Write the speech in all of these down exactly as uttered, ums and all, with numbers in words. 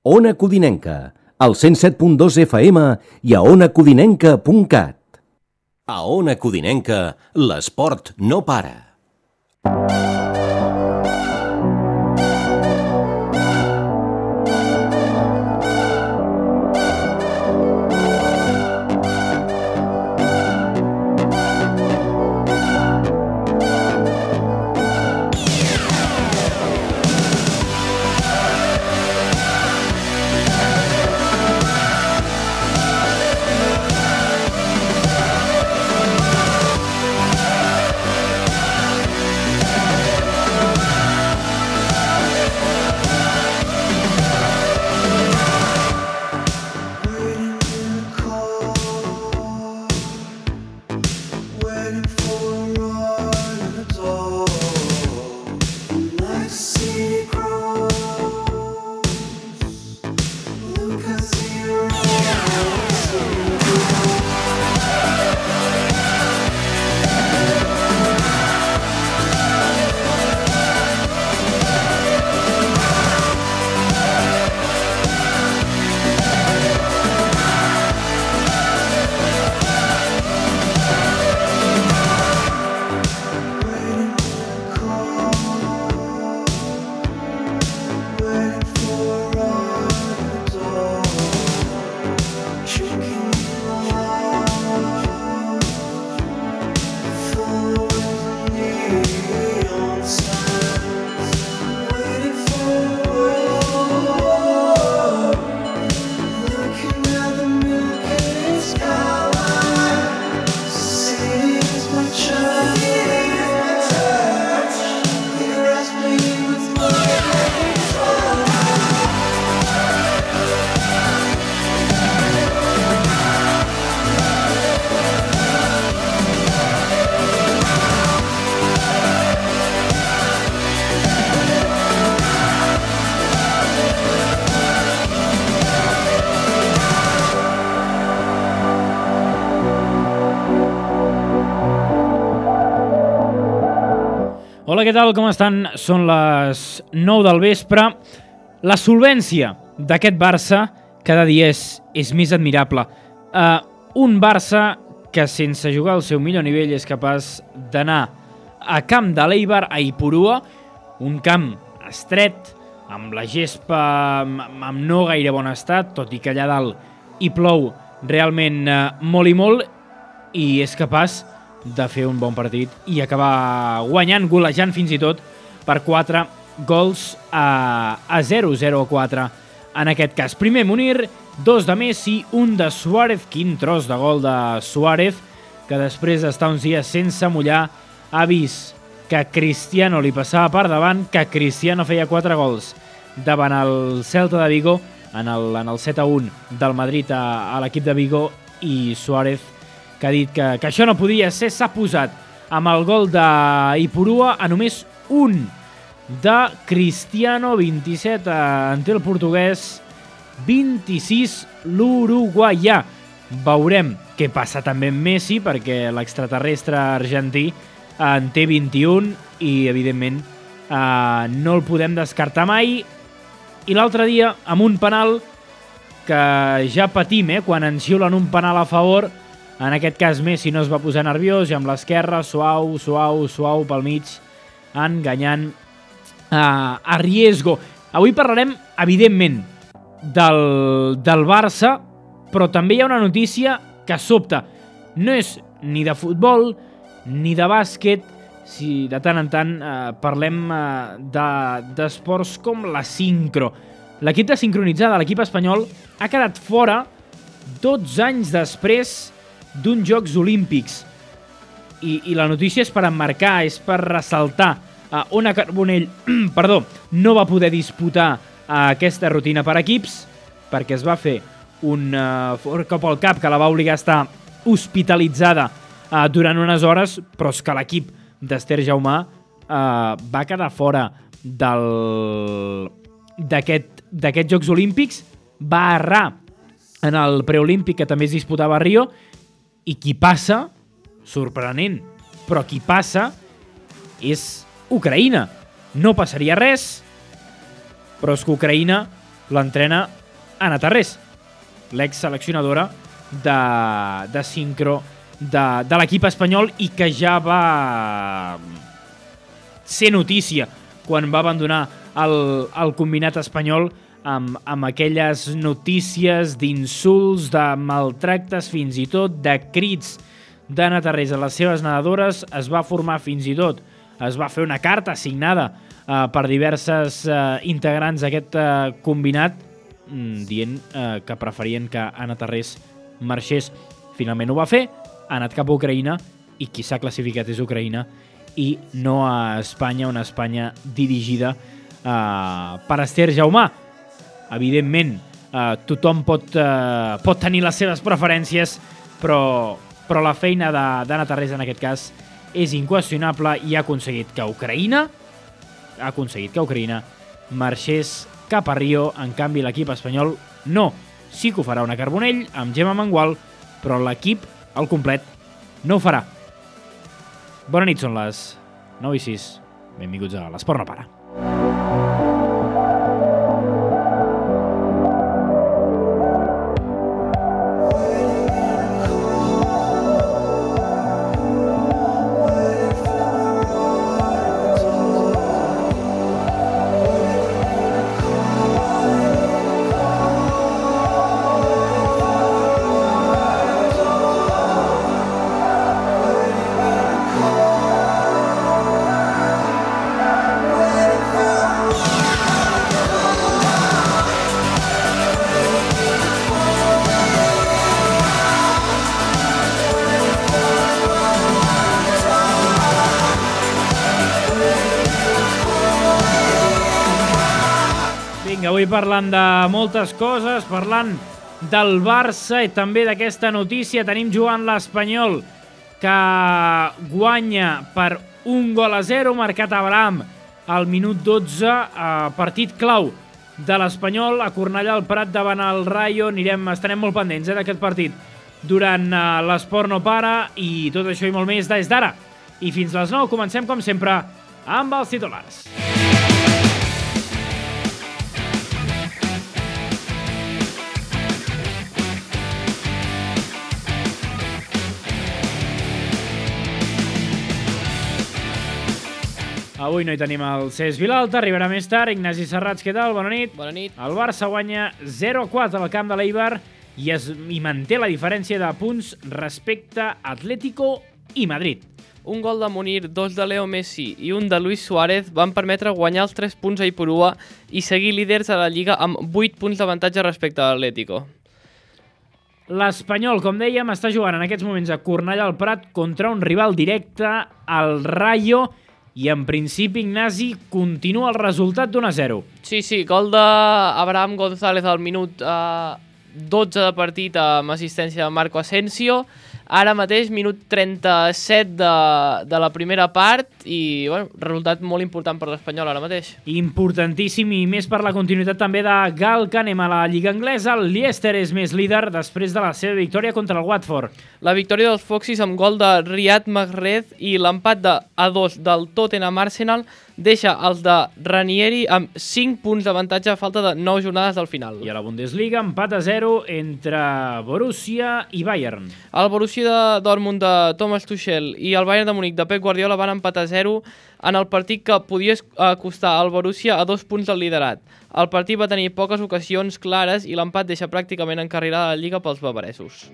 Ona Codinenca, al cent set punt dos F M i a ona codinenca punt cat. A Ona Codinenca, l'esport no para. Hola, què tal? Com estan? Són les nou del vespre. La solvència d'aquest Barça cada dia és, és més admirable. Uh, un Barça que sense jugar al seu millor nivell és capaç d'anar a camp de l'Eibar, a Ipurua, un camp estret, amb la gespa amb, amb no gaire bon estat, tot i que allà dalt hi plou realment uh, molt i molt, i és capaç de fer un bon partit i acabar guanyant, golejant fins i tot per quatre gols a, a zero, zero a quatre en aquest cas. Primer Munir, dos de Messi, un de Suárez, quin tros de gol de Suárez, que després d'estar uns dies sense mullar ha vist que Cristiano li passava per davant, que Cristiano feia quatre gols davant el Celta de Vigo en el, en el set a un del Madrid a, a l'equip de Vigo, i Suárez, que ha dit que, que això no podia ser, s'ha posat amb el gol d'Ipurua a només un de Cristiano, vint-i-set en té el portuguès, vint-i-sis l'uruguaià. Veurem què passa també amb Messi, perquè l'extraterrestre argentí en té vint-i-un i, evidentment, eh, no el podem descartar mai. I l'altre dia, amb un penal que ja patim, eh, quan ens xiulen un penal a favor. En aquest cas Messi no es va posar nerviós i amb l'esquerra, suau, suau, suau pel mig, enganyant uh, a Riesgo. Avui parlarem, evidentment, del, del Barça, però també hi ha una notícia que sobta. No és ni de futbol ni de bàsquet, si de tant en tant uh, parlem uh, de, d'esports com la sincro. L'equip de sincronitzada, l'equip espanyol, ha quedat fora dotze anys després d'uns Jocs Olímpics. I, i la notícia és per emmarcar, és per ressaltar. Uh, Ona Carbonell perdó, no va poder disputar uh, aquesta rutina per equips perquè es va fer un uh, fort cop al cap que la va obligar a estar hospitalitzada uh, durant unes hores, però és que l'equip d'Esther Jaumà uh, va quedar fora del d'aquest d'aquests Jocs Olímpics, va errar en el preolímpic que també es disputava a Rio. I qui passa, sorprenent, però qui passa és Ucraïna. No passaria res, però és que Ucraïna l'entrena Anna Tarrés, l'ex-seleccionadora de, de sincro de, de l'equip espanyol i que ja va ser notícia quan va abandonar el, el combinat espanyol amb, amb aquelles notícies d'insults, de maltractes, fins i tot de crits d'Anna Tarrés a les seves nedadores. Es va formar fins i tot, es va fer una carta signada eh, per diverses eh, integrants d'aquest eh, combinat mm, dient eh, que preferien que Anna Tarrés marxés. Finalment ho va fer, ha anat cap a Ucraïna i qui s'ha classificat és Ucraïna i no a Espanya, una Espanya dirigida eh, per Esther Jaumà. Evidentment, eh, tothom pot, eh, pot tenir les seves preferències, però, però la feina d'Anna Tarrés en aquest cas és inqüestionable i ha aconseguit que Ucraïna ha aconseguit que Ucraïna marxés cap a Rio. En canvi, l'equip espanyol no. Sí que ho farà una Carbonell amb Gemma Mengual, però l'equip al complet no ho farà. Bona nit, són les nou i sis. Benvinguts a l'Esport no para. Avui parlant de moltes coses, parlant del Barça i també d'aquesta notícia. Tenim jugant l'Espanyol, que guanya per un gol a zero, marcat Abraham al minut dotze, eh, partit clau de l'Espanyol a Cornellà al Prat davant el Rayo. Anirem, estarem molt pendents eh, d'aquest partit durant eh, l'Esport no para, i tot això i molt més des d'ara. I fins les nou comencem, com sempre, amb els titulars. Avui no hi tenim el Cesc Vilalta, arribarà més tard. Ignasi Serrats, què tal? Bona nit. Bona nit. El Barça guanya zero a quatre al camp de l'Eibar i, es, i manté la diferència de punts respecte a Atlético i Madrid. Un gol de Munir, dos de Leo Messi i un de Luis Suárez van permetre guanyar els tres punts a Ipurúa i seguir líders a la Lliga amb vuit punts d'avantatge respecte a l'Atlético. L'Espanyol, com dèiem, està jugant en aquests moments a Cornellà al Prat contra un rival directe, el Rayo, i en principi, Ignasi, continua el resultat d'un a zero. Sí, sí, gol d'Abraham González al minut eh, dotze de partit amb assistència de Marco Asensio. Ara mateix, minut trenta-set de, de la primera part i, bueno, resultat molt important per l'Espanyol ara mateix. Importantíssim, i més per la continuïtat també de Gal, que anem a la Lliga Anglesa. El Leicester és més líder després de la seva victòria contra el Watford. La victòria dels Foxys amb gol de Riyad Mahrez i l'empat de a dos del Tottenham Arsenal deixa els de Ranieri amb cinc punts d'avantatge a falta de nou jornades del final. I a la Bundesliga, empat a zero entre Borussia i Bayern. El Borussia de Dortmund de Thomas Tuchel i el Bayern de Múnich de Pep Guardiola van empatar a zero en el partit que podia acostar al Borussia a dos punts del liderat. El partit va tenir poques ocasions clares i l'empat deixa pràcticament encarrilada la Lliga pels bavaresos.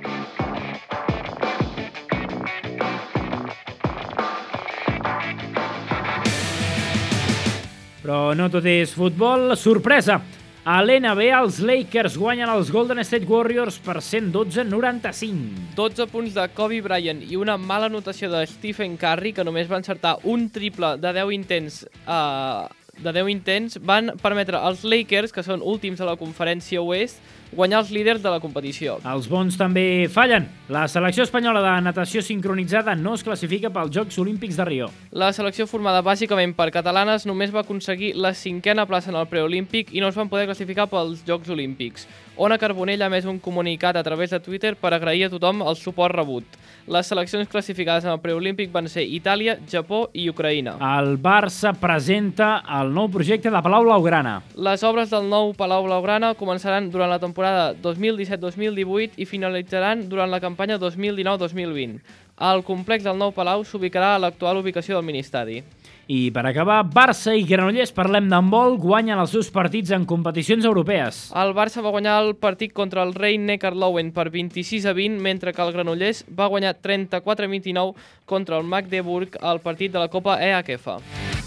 Però no tot és futbol. Sorpresa! A l'N B A els Lakers guanyen els Golden State Warriors per cent dotze a noranta-cinc. dotze punts de Kobe Bryant i una mala anotació de Stephen Curry, que només va encertar un triple de deu intents, uh, de deu intents van permetre als Lakers, que són últims a la conferència oest, guanyar els líders de la competició. Els bons també fallen. La selecció espanyola de natació sincronitzada no es classifica pels Jocs Olímpics de Rio. La selecció formada bàsicament per catalanes només va aconseguir la cinquena plaça en el preolímpic i no es van poder classificar pels Jocs Olímpics. Ona Carbonell ha emès un comunicat a través de Twitter per agrair a tothom el suport rebut. Les seleccions classificades en el preolímpic van ser Itàlia, Japó i Ucraïna. El Barça presenta el del nou projecte de Palau Blaugrana. Les obres del nou Palau Blaugrana començaran durant la temporada dos mil disset dos mil divuit i finalitzaran durant la campanya dos mil dinou dos mil vint. El complex del nou Palau s'ubicarà a l'actual ubicació del Ministadi. I per acabar, Barça i Granollers, parlem d'handbol, guanyen els seus partits en competicions europees. El Barça va guanyar el partit contra el Rhein-Neckar-Löwen per vint-i-sis a vint, mentre que el Granollers va guanyar trenta-quatre a vint-i-nou contra el Magdeburg al partit de la Copa E H F.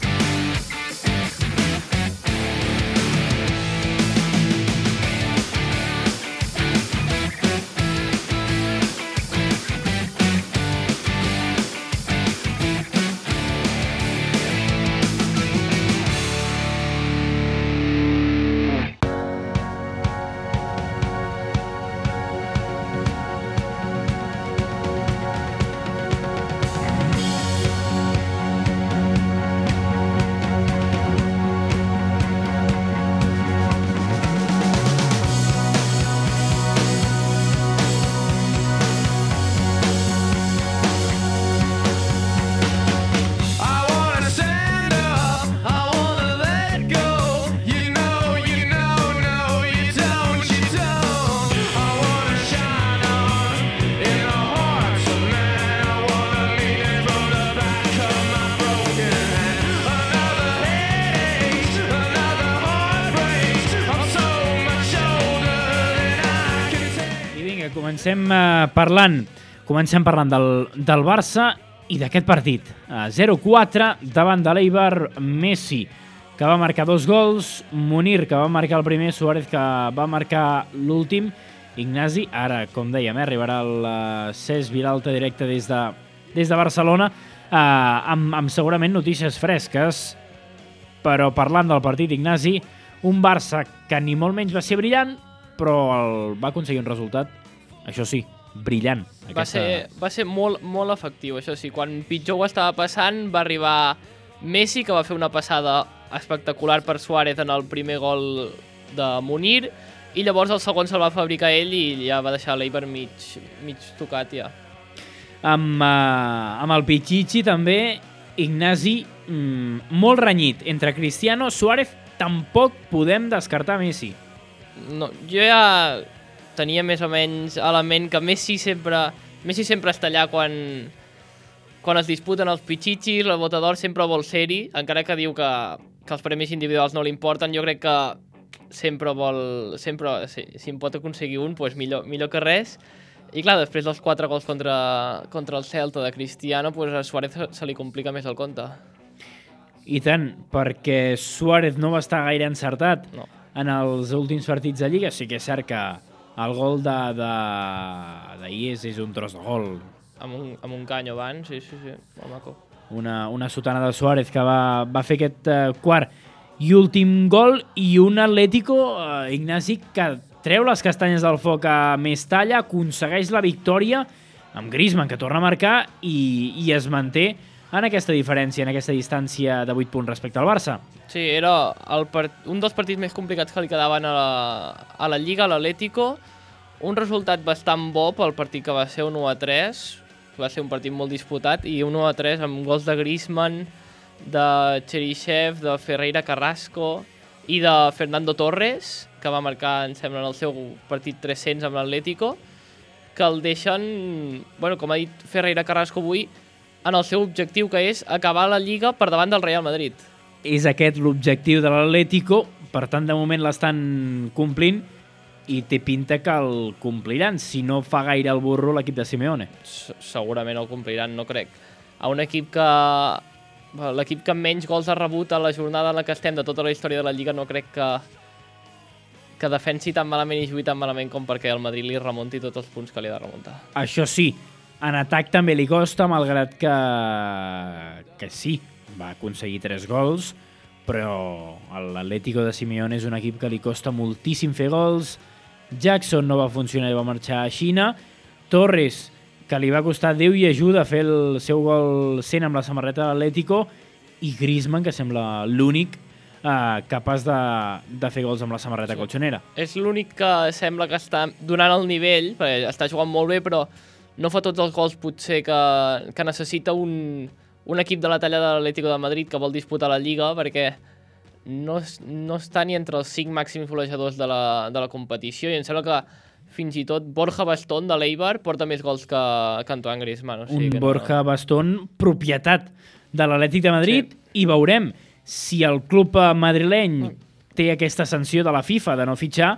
Comencem eh, parlant, comencem parlant del, del Barça i d'aquest partit. zero quatre davant de l'Eibar, Messi, que va marcar dos gols, Munir, que va marcar el primer, Suárez, que va marcar l'últim, Ignasi, ara, com dèiem, eh, arribarà el uh, Cesc Vilalta directe des de, des de Barcelona, eh, amb, amb segurament notícies fresques, però parlant del partit, Ignasi, un Barça que ni molt menys va ser brillant, però el, va aconseguir un resultat, això sí, brillant. Va Aquesta... ser, va ser molt, molt efectiu, això sí. Quan pitjor ho estava passant, va arribar Messi, que va fer una passada espectacular per Suárez en el primer gol de Munir, i llavors el segon se'l va fabricar ell i ja va deixar l'Eibar mig, mig tocat ja. Amb, uh, amb el Pichichi també, Ignasi, mm, molt renyit entre Cristiano, Suárez, tampoc podem descartar Messi. No, jo ja tenia més o menys a la ment que Messi sempre, Messi sempre està allà quan, quan es disputen els Pichichis, la Bota d'Or sempre vol ser-hi, encara que diu que, que els premis individuals no li importen, jo crec que sempre vol, sempre, si, si en pot aconseguir un, doncs millor, millor que res. I clar, després dels quatre gols contra, contra el Celta de Cristiano, doncs a Suárez se li complica més el compte. I tant, perquè Suárez no va estar gaire encertat no. en els últims partits de Lliga, sí que és cert que el gol de, de, d'ahir és, és un tros de gol. Amb un, amb un canyo abans, sí, sí, sí, molt maco. Una, una sotana de Suárez que va, va fer aquest uh, quart i últim gol, i un Atlético, uh, Ignasi, que treu les castanyes del foc a Mestalla, aconsegueix la victòria amb Griezmann, que torna a marcar i, i es manté en aquesta diferència, en aquesta distància de vuit punts respecte al Barça. Sí, era el part... un dels partits més complicats que li quedaven a la, a la Lliga, a l'Atlético. Un resultat bastant bo pel partit que va ser un u a tres, va ser un partit molt disputat, i un u a tres amb gols de Griezmann, de Cheryshev, de Ferreira Carrasco i de Fernando Torres, que va marcar, em sembla, en el seu partit tres-cents amb l'Atlético, que el deixen, bueno, com ha dit Ferreira Carrasco avui, en el seu objectiu, que és acabar la Lliga per davant del Real Madrid. És aquest l'objectiu de l'Atlético, per tant, de moment l'estan complint i té pinta que el compliran, si no fa gaire el burro l'equip de Simeone. S Segurament el compliran, no crec. A un equip que... l'equip que menys gols ha rebut a la jornada en la que estem de tota la història de la Lliga, no crec que que defensi tan malament i jugui tan malament com perquè el Madrid li remunti tots els punts que li ha de remuntar. Això sí, en atac també li costa, malgrat que, que sí, va aconseguir tres gols, però l'Atlético de Simeone és un equip que li costa moltíssim fer gols. Jackson no va funcionar i va marxar a Xina. Torres, que li va costar Déu i ajuda a fer el seu gol cent amb la samarreta de l'Atlético, i Griezmann, que sembla l'únic eh, capaç de, de fer gols amb la samarreta sí. colxonera. És l'únic que sembla que està donant el nivell, perquè està jugant molt bé, però no fa tots els gols potser que, que necessita un, un equip de la talla de l'Atlético de Madrid que vol disputar la Lliga, perquè no, no està ni entre els cinc màxims golejadors de la, de la competició, i em sembla que fins i tot Borja Bastón de l'Eibar porta més gols que, que Antoine Griezmann. O sigui Un que Borja no... Bastón, propietat de l'Atlètic de Madrid, sí. I veurem si el club madrileny té aquesta sanció de la FIFA de no fitxar.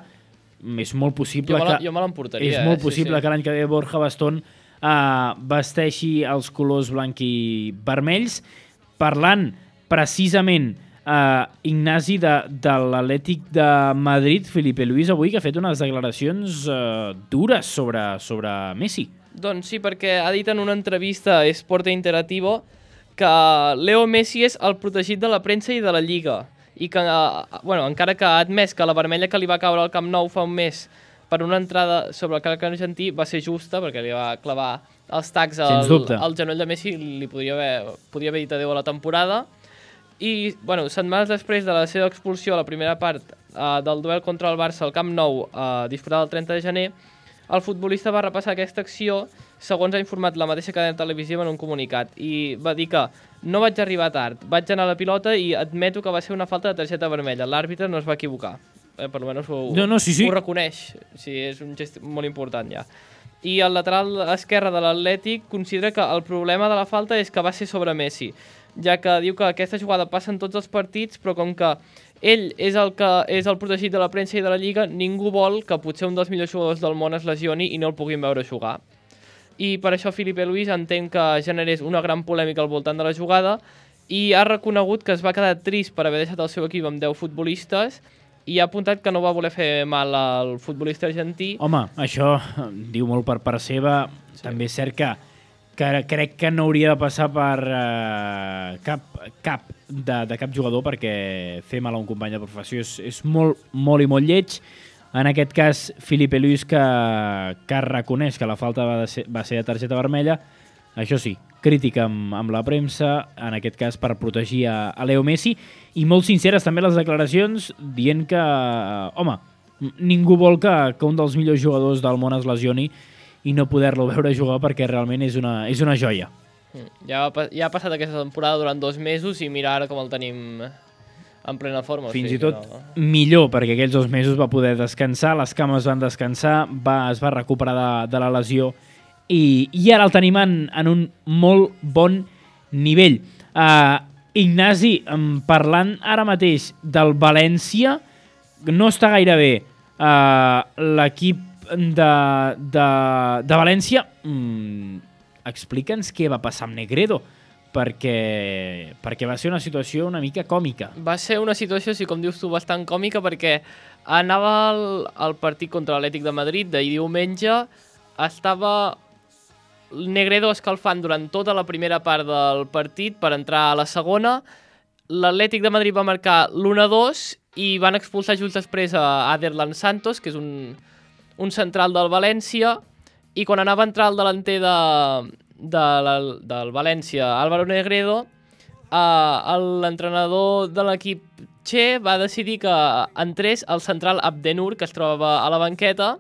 És molt possible jo me la, que... Jo me l'emportaria. És molt eh? possible sí, sí. que l'any que ve Borja Bastón uh, vesteixi els colors blanc i vermells. Parlant precisament uh, Ignasi de, de l'Atlètic de Madrid, Felipe Luis avui que ha fet unes declaracions uh, dures sobre, sobre Messi. Doncs sí, perquè ha dit en una entrevista a Sport Interactivo que Leo Messi és el protegit de la premsa i de la Lliga, i que, uh, bueno, encara que ha admès que la vermella que li va caure al Camp Nou fa un mes per una entrada sobre el calc argentí va ser justa, perquè li va clavar els tacs al, al genoll de Messi, li podria haver, podria haver dit adéu a la temporada. I, bueno, setmanes després de la seva expulsió a la primera part uh, del duel contra el Barça al Camp Nou, uh, disputada el trenta de gener, el futbolista va repassar aquesta acció, segons ha informat la mateixa cadena televisiva en un comunicat, i va dir que no vaig arribar tard, vaig anar a la pilota i admeto que va ser una falta de targeta vermella, l'àrbitre no es va equivocar. Eh, per almenys ho, no, no, sí, sí. ho reconeix, sí, és un gest molt important ja. I el lateral esquerre de l'Atlètic considera que el problema de la falta és que va ser sobre Messi, ja que diu que aquesta jugada passa en tots els partits, però com que ell és el que és el protegit de la premsa i de la Lliga, ningú vol que potser un dels millors jugadors del món es lesioni i no el puguin veure jugar. I per això Felipe Luis entén que generés una gran polèmica al voltant de la jugada i ha reconegut que es va quedar trist per haver deixat el seu equip amb deu futbolistes i ha apuntat que no va voler fer mal al futbolista argentí. Home, això diu molt per part seva. Sí. També és cert que, que crec que no hauria de passar per uh, cap, cap de, de cap jugador, perquè fer mal a un company de professió és, és molt, molt i molt lleig. En aquest cas, Felipe Luis, que, que reconeix que la falta va, de ser, va ser de targeta vermella. Això sí, crítica amb, amb la premsa, en aquest cas per protegir a, a Leo Messi, i molt sinceres també les declaracions dient que, home, ningú vol que, que un dels millors jugadors del món es lesioni i no poder-lo veure jugar, perquè realment és una, és una joia. Ja, ja ha passat aquesta temporada durant dos mesos i mira ara com el tenim en plena forma. Fins o sigui i tot no... millor, perquè aquells dos mesos va poder descansar, les cames van descansar, va, es va recuperar de, de la lesió i, i ara el tenim en, en un molt bon nivell. Uh, Ignasi, parlant ara mateix del València, no està gaire bé uh, l'equip de, de, de València. Mm, explica'ns què va passar amb Negredo, perquè, perquè va ser una situació una mica còmica. Va ser una situació, sí, com dius tu, bastant còmica, perquè anava al, al partit contra l'Atlètic de Madrid d'ahir diumenge, estava Negredo escalfant durant tota la primera part del partit per entrar a la segona. L'Atlètic de Madrid va marcar l'u a dos i van expulsar just després a Aderlan Santos, que és un, un central del València, i quan anava a entrar el delanter de, de la, del València, Álvaro Negredo, eh, l'entrenador de l'equip Che va decidir que entrés el central Abdenur, que es trobava a la banqueta,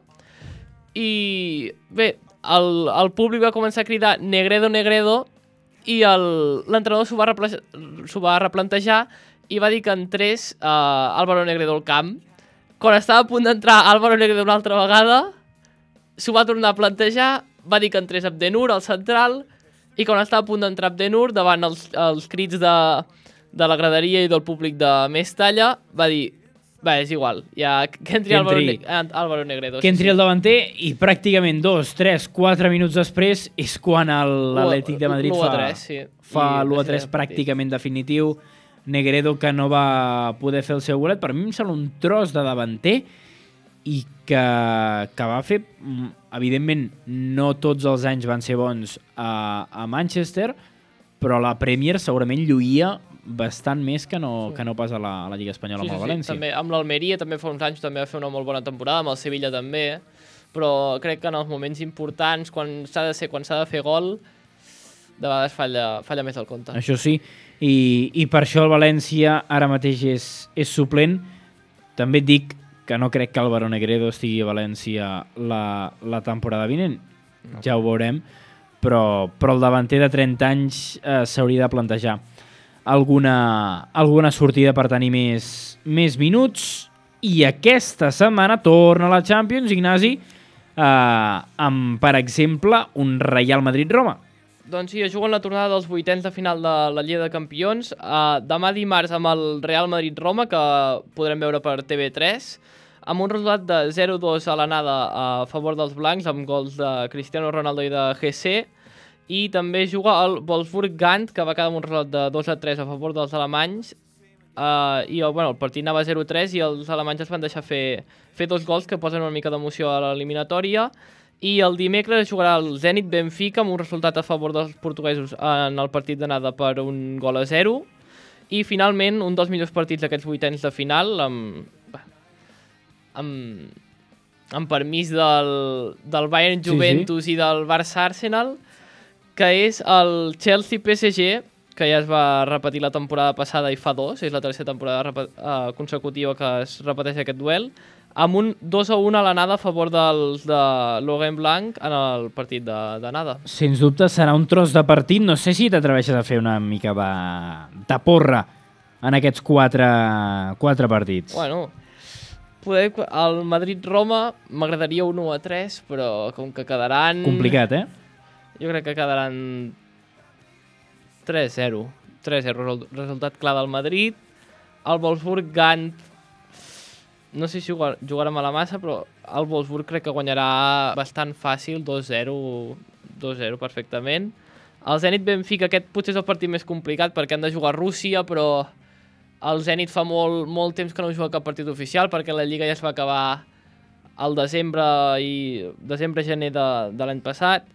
i bé, el, el públic va començar a cridar Negredo, Negredo, i l'entrenador s'ho va, va replantejar i va dir que entrés eh, Álvaro Negredo al camp. Quan estava a punt d'entrar Álvaro Negredo una altra vegada, s'ho va tornar a plantejar, va dir que entrés Abdenur, al central, i quan estava a punt d'entrar Abdenur, davant els, els crits de, de la graderia i del públic de més talla, va dir, va, és igual, ja, que entri, que entri Álvaro, ne Álvaro Negredo. Que entri sí, el davanter i pràcticament dos, tres, quatre minuts després és quan l'Atlètic de Madrid fa, tres, sí. fa l'u a tres pràcticament definitiu. Negredo, que no va poder fer el seu golet, per mi em sembla un tros de davanter i que, que va fer, evidentment, no tots els anys van ser bons a, a Manchester, però la Premier segurament lluïa bastant més que no, que no pas a la, a la Lliga Espanyola, sí, amb el sí, València. Sí, també, amb l'Almeria també fa uns anys també va fer una molt bona temporada, amb el Sevilla també, però crec que en els moments importants, quan s'ha de ser, quan s'ha de fer gol, de vegades falla, falla més el compte. Això sí, i, i per això el València ara mateix és, és suplent. També et dic que no crec que Álvaro Negredo estigui a València la, la temporada vinent, no. Ja ho veurem, però, però el davanter de trenta anys eh, s'hauria de plantejar. alguna, alguna sortida per tenir més, més minuts. I aquesta setmana torna a la Champions, Ignasi, eh, amb, per exemple, un Real Madrid-Roma. Doncs sí, es juguen la tornada dels vuitens de final de la Lliga de Campions. Uh, demà dimarts amb el Real Madrid-Roma, que podrem veure per T V tres, amb un resultat de zero dos a l'anada a favor dels blancs, amb gols de Cristiano Ronaldo i de G C. I també juga el Wolfsburg-Gant, que va quedar amb un resultat de dos a tres a favor dels alemanys. Uh, i bueno, el partit anava zero tres i els alemanys es van deixar fer, fer dos gols que posen una mica d'emoció a l'eliminatòria. I el dimecres jugarà el Zenit Benfica amb un resultat a favor dels portuguesos en el partit d'anada per un gol a zero. I finalment un dels millors partits d'aquests vuitens de final, amb, amb, amb permís del, del Bayern Juventus sí, sí. i del Barça Arsenal, que és el Chelsea P S G, que ja es va repetir la temporada passada i fa dos, és la tercera temporada uh, consecutiva que es repeteix aquest duel, amb un dos a un a l'anada a favor dels de Laurent Blanc en el partit d'anada. Sens dubte serà un tros de partit. No sé si t'atreveixes a fer una mica de, de porra en aquests quatre, quatre partits. Bueno, poder, el Madrid-Roma m'agradaria un u a tres, però com que quedaran... Complicat, eh? Jo crec que quedaran tres zero. tres zero, resultat clar del Madrid. El Wolfsburg-Gant, no sé si jugar, jugarem a la massa, però el Wolfsburg crec que guanyarà bastant fàcil, dos zero, dos zero perfectament. El Zenit-Benfica, aquest potser és el partit més complicat perquè han de jugar a Rússia, però el Zenit fa molt, molt temps que no juga cap partit oficial perquè la Lliga ja es va acabar al desembre i desembre-gener de, de l'any passat.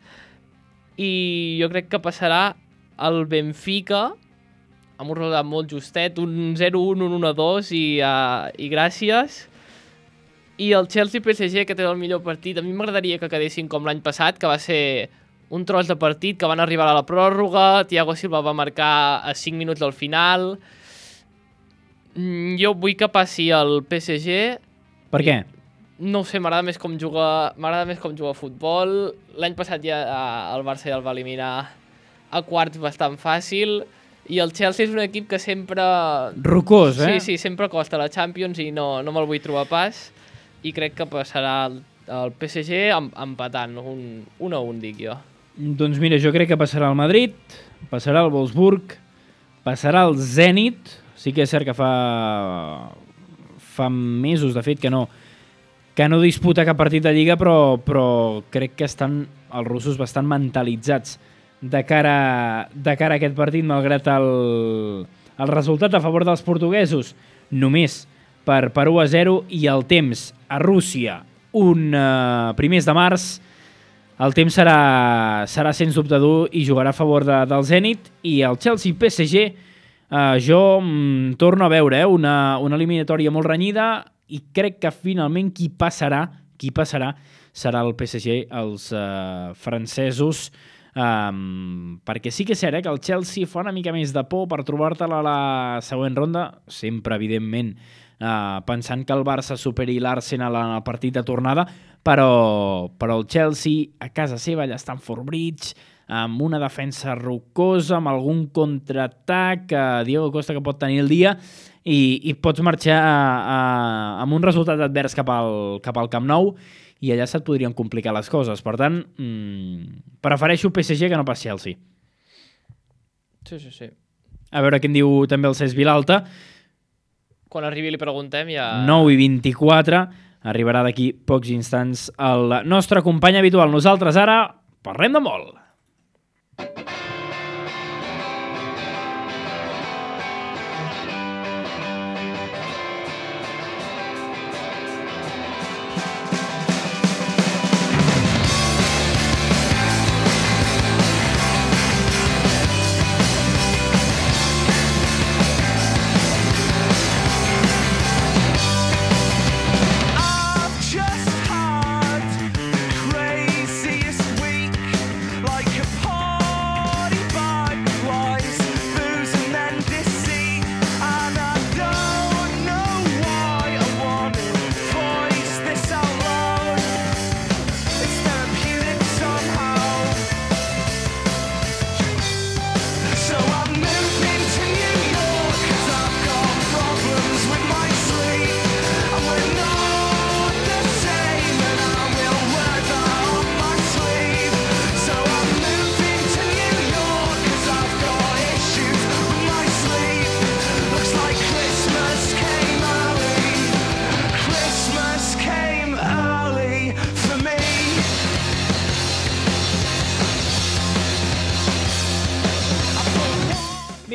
I jo crec que passarà el Benfica amb un resultat molt justet, un zero un, un un a dos i, uh, i gràcies. I el Chelsea-P S G, que té el millor partit, a mi m'agradaria que quedessin com l'any passat, que va ser un tros de partit, que van arribar a la pròrroga, Thiago Silva va marcar a cinc minuts al final. Jo vull que passi el P S G. Per què? No ho sé, m'agrada més com juga, m'agrada més com juga a futbol. L'any passat ja el Barça ja el va eliminar a quarts bastant fàcil. I el Chelsea és un equip que sempre... Rocós, eh? Sí, sí, sempre costa la Champions i no, no me'l vull trobar pas. I crec que passarà el, el P S G empatant, un, un a un, dic jo. Doncs mira, jo crec que passarà el Madrid, passarà el Wolfsburg, passarà el Zenit. Sí que és cert que fa, fa mesos, de fet, que no, que no disputa cap partit de Lliga, però, però crec que estan els russos bastant mentalitzats de cara, de cara a aquest partit, malgrat el, el resultat a favor dels portuguesos només per, per u a zero i el temps a Rússia un uh, primers de març, el temps serà, serà sens dubte dur i jugarà a favor de, del Zenit. I el Chelsea-P S G uh, jo mm, torno a veure eh, una, una eliminatòria molt renyida i crec que finalment qui passarà, qui passarà serà el P S G, els uh, francesos. Um, perquè sí que és cert eh, que el Chelsea fa una mica més de por per trobar-te-la a la següent ronda, sempre evidentment uh, pensant que el Barça superi l'Arsenal en el partit de tornada, però, però el Chelsea a casa seva allà a Stamford Bridge, amb una defensa rocosa, amb algun contraatac que Diego Costa que pot tenir el dia i, i pots marxar a, a, amb un resultat advers cap al, cap al Camp Nou i allà se't podrien complicar les coses. Per tant, mmm, prefereixo P S G que no pas Chelsea. Sí, sí, sí. A veure què en diu també el Cesc Vilalta. Quan arribi li preguntem ja... nou i vint-i-quatre, arribarà d'aquí pocs instants el nostre company habitual. Nosaltres ara parlem de molt. Like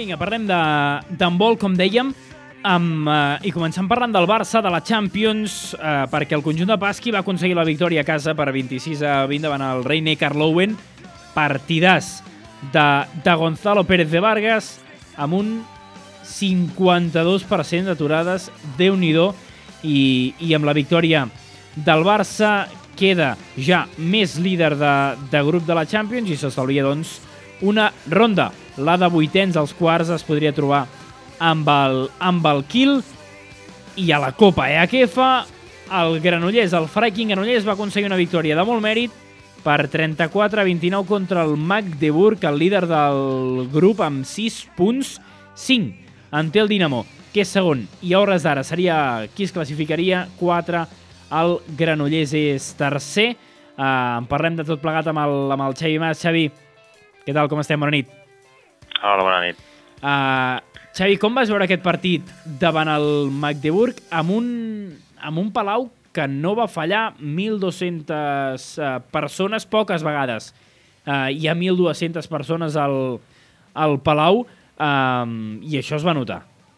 Vinga, parlem d'handbol, com dèiem, amb, uh, i començant parlant del Barça, de la Champions, uh, perquè el conjunt de Pasqui va aconseguir la victòria a casa per vint-i-sis a vint davant el Reine Karlowen. Partidàs de, de Gonzalo Pérez de Vargas, amb un cinquanta-dos per cent d'aturades, Déu-n'hi-do, i, i amb la victòria del Barça queda ja més líder de, de grup de la Champions i s'estalvia, doncs, una ronda. La de vuitens als quarts es podria trobar amb el, amb el Kiel. I a la Copa E H F, el Granollers, el Freiking Granollers, va aconseguir una victòria de molt mèrit per trenta-quatre a vint-i-nou contra el Magdeburg, el líder del grup, amb sis punts, cinc en té el Dinamo, que és segon, i a hores d'ara seria qui es classificaria, quatre, el Granollers és tercer. Uh, en parlem de tot plegat amb el, amb el Xavi Mas. Xavi, què tal, com estem? Bona nit. Hola, bona nit. Uh, Xavi, com vas veure aquest partit davant el Magdeburg amb un, amb un Palau que no va fallar mil dues-centes uh, persones poques vegades? Uh, hi ha mil dues-centes persones al, al Palau, um, i això es va notar.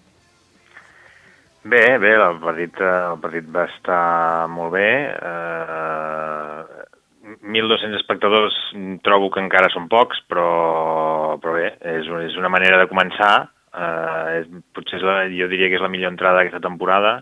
Bé, bé, el partit, el partit va estar molt bé. Eh, mil dos-cents espectadors trobo que encara són pocs, però, però bé, és, és una manera de començar. Eh, és, potser és la, jo diria que és la millor entrada d'aquesta temporada.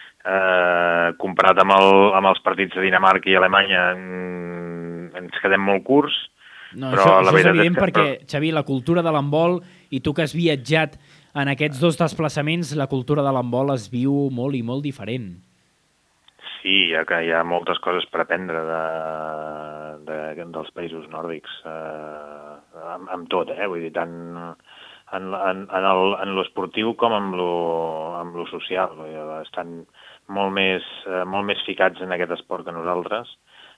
Eh, comparat amb, el, amb els partits de Dinamarca i Alemanya, ens quedem molt curts. No, però això, la això és evident és que, perquè, però... Xavi, la cultura de l'handbol, i tu que has viatjat en aquests dos desplaçaments, la cultura de l'handbol es viu molt i molt diferent. Sí, hi ha, hi ha moltes coses per aprendre de, de, dels països nòrdics, eh, amb, amb tot, eh? Vull dir, tant en, en, en, el, en l'esportiu com en lo, en lo social. Vull dir, estan molt més, eh, molt més ficats en aquest esport que nosaltres.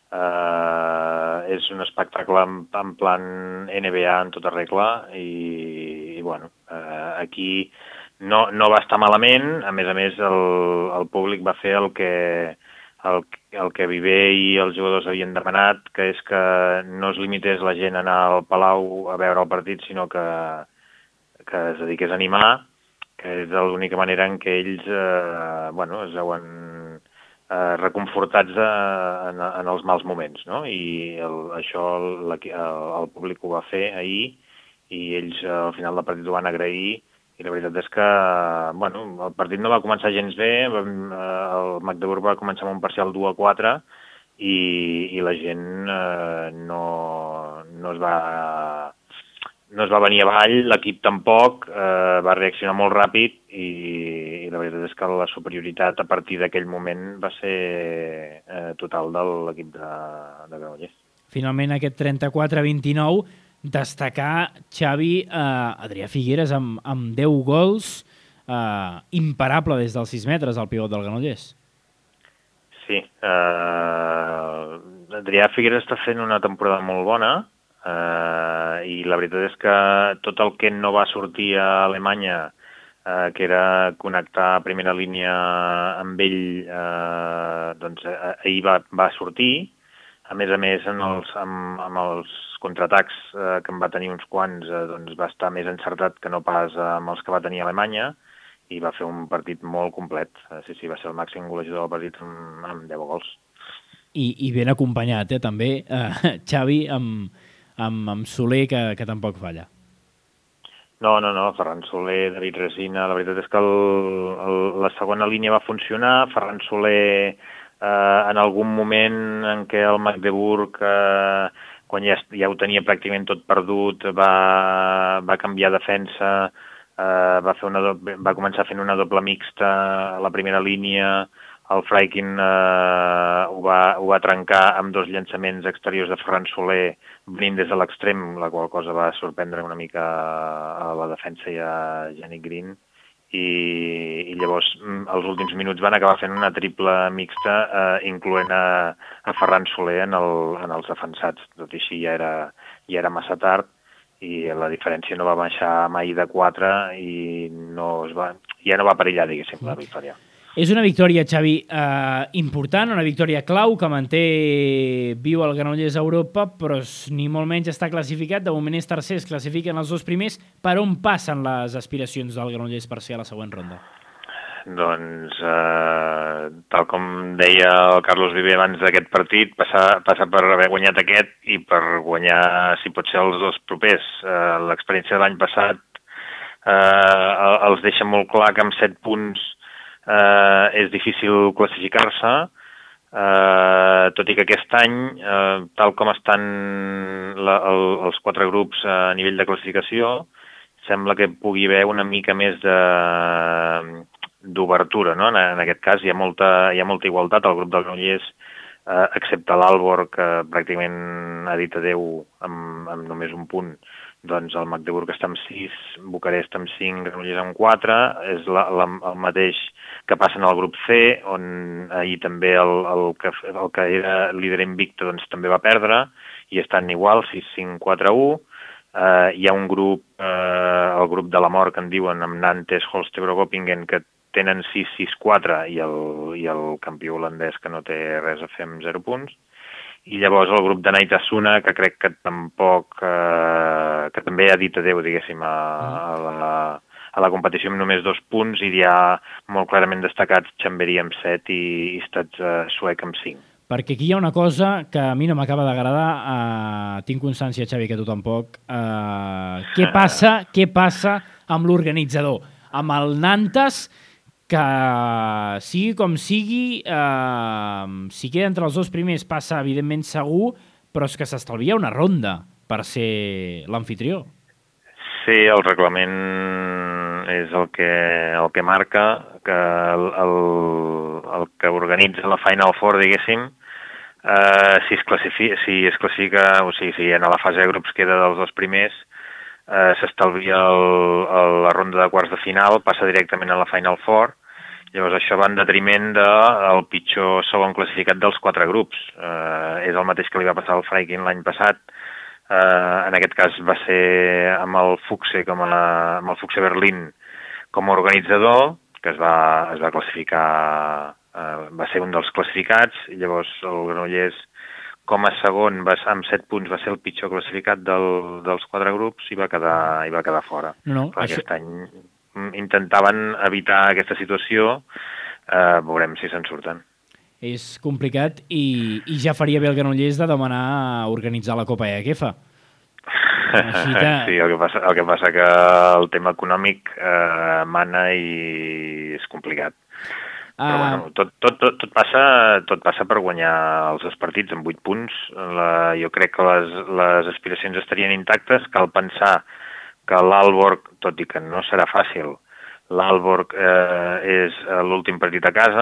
Uh, és un espectacle en, en plan N B A en tota regla i, i bueno, uh, aquí no, no va estar malament. A més a més, el, el públic va fer el que, el, el que Viver i els jugadors havien demanat, que és que no es limités la gent a anar al Palau a veure el partit, sinó que, que es dediqués a animar, que és l'única manera en què ells eh, bueno, es veuen eh, reconfortats de, en, en els mals moments, no? I el, això el, el públic ho va fer ahir i ells al final del partit ho van agrair. I la veritat és que bueno, el partit no va començar gens bé, el Magdeburg va començar amb un parcial dos a quatre i, i la gent eh, no, no, es va, no es va venir avall, l'equip tampoc, eh, va reaccionar molt ràpid i, i la veritat és que la superioritat a partir d'aquell moment va ser eh, total de l'equip de, de Granollers. Finalment aquest trenta-quatre a vint-i-nou, destacar, Xavi, eh, Adrià Figueres amb, amb deu gols, eh, imparable des dels sis metres al pivot del Granollers. Sí, eh, Adrià Figueres està fent una temporada molt bona eh, i la veritat és que tot el que no va sortir a Alemanya, eh, que era connectar a primera línia amb ell, eh, doncs ahir va, va sortir. A més a més, en els, amb, amb els contraatacs eh, que en va tenir uns quants, eh, doncs va estar més encertat que no pas eh, amb els que va tenir a Alemanya i va fer un partit molt complet. Eh, sí, sí, va ser el màxim golejador del partit amb, amb deu gols. I, i ben acompanyat, eh, també, eh, Xavi, amb, amb, amb Soler, que, que tampoc falla. No, no, no, Ferran Soler, David Resina, la veritat és que el, el, la segona línia va funcionar. Ferran Soler, eh, en algun moment en què el Magdeburg, eh, quan ja, ja ho tenia pràcticament tot perdut, va, va canviar defensa, eh, va, fer una doble, va començar fent una doble mixta a la primera línia. El Freiking eh, ho, va, ho va trencar amb dos llançaments exteriors de Ferran Soler venint des de l'extrem, la qual cosa va sorprendre una mica a la defensa i a Yannick Green. I, i llavors els últims minuts van acabar fent una triple mixta, eh, incloent a, a Ferran Soler en, el, en els defensats. Tot i així ja era, ja era massa tard i la diferència no va baixar mai de quatre i no es va, ja no va perillar, diguéssim, la victòria. És una victòria, Xavi, eh, important, una victòria clau que manté viu el Granollers a Europa, però ni molt menys està classificat. De moment és tercer, es classifiquen els dos primers. Per on passen les aspiracions del Granollers per ser a la següent ronda? Doncs, eh, tal com deia el Carlos Viver abans d'aquest partit, passa, passa per haver guanyat aquest i per guanyar, si pot ser, els dos propers. Eh, l'experiència de l'any passat eh, els deixa molt clar que amb set punts eh, és difícil classificar-se, eh, tot i que aquest any, eh, tal com estan la, el, els quatre grups a nivell de classificació, sembla que pugui haver una mica més de d'obertura, no? En, en aquest cas hi ha molta, hi ha molta igualtat al grup del Granollers, eh, excepte l'Albor, que pràcticament ha dit adeu amb, amb només un punt. Doncs el Magdeburg està amb sis, Bucarest amb cinc, Granollers amb quatre, és la, la, el mateix que passa en el grup C, on ahir també el, el, que, el que era líder invicte doncs, també va perdre, i estan igual, sis cinc quatre u. Uh, hi ha un grup, uh, el grup de la mort que en diuen, amb Nantes, Holstebro, Göppingen, que tenen sis sis quatre i el, i el campió holandès que no té res a fer amb zero punts. I llavors el grup de Naitasuna, que crec que tampoc, eh, que també ha dit adeu, diguéssim, a, a, la, a la competició amb només dos punts, i hi ha molt clarament destacats Chambéry amb set i, i Estats eh, Suec amb cinc. Perquè aquí hi ha una cosa que a mi no m'acaba d'agradar, eh, tinc constància, Xavi, que tu tampoc. Eh, què passa, què passa amb l'organitzador? Amb el Nantes, que sigui com sigui, eh, si queda entre els dos primers passa evidentment segur, però és que s'estalvia una ronda per ser l'anfitrió. Sí, el reglament és el que, el que marca, que el, el, el que organitza la Final Four, diguéssim, eh, si, es classifica, si es classifica, o sigui, si en la fase de grups queda dels dos primers, eh, s'estalvia el, el, la ronda de quarts de final, passa directament a la Final Four. Llavors això va en detriment del pitjor segon classificat dels quatre grups. Eh, és el mateix que li va passar al Freikin l'any passat. Eh, en aquest cas va ser amb el Fuchse, com a, amb el Fuchse Berlín com a organitzador, que es va, es va classificar, eh, va ser un dels classificats, i llavors el Granollers com a segon va, amb set punts va ser el pitjor classificat del, dels quatre grups i va quedar, i va quedar fora. No, Però això... aquest any intentaven evitar aquesta situació, eh, veurem si se'n surten. És complicat i, i ja faria bé el Granollers de demanar a organitzar la Copa E H F. Així que... Sí, el que passa, el que passa que el tema econòmic eh, mana i és complicat. Però Uh... bueno, tot, tot, tot, tot, passa, tot passa per guanyar els dos partits amb vuit punts. La, jo crec que les, les aspiracions estarien intactes. Cal pensar que l'Aalborg, tot i que no serà fàcil, l'Aalborg eh, és l'últim partit a casa,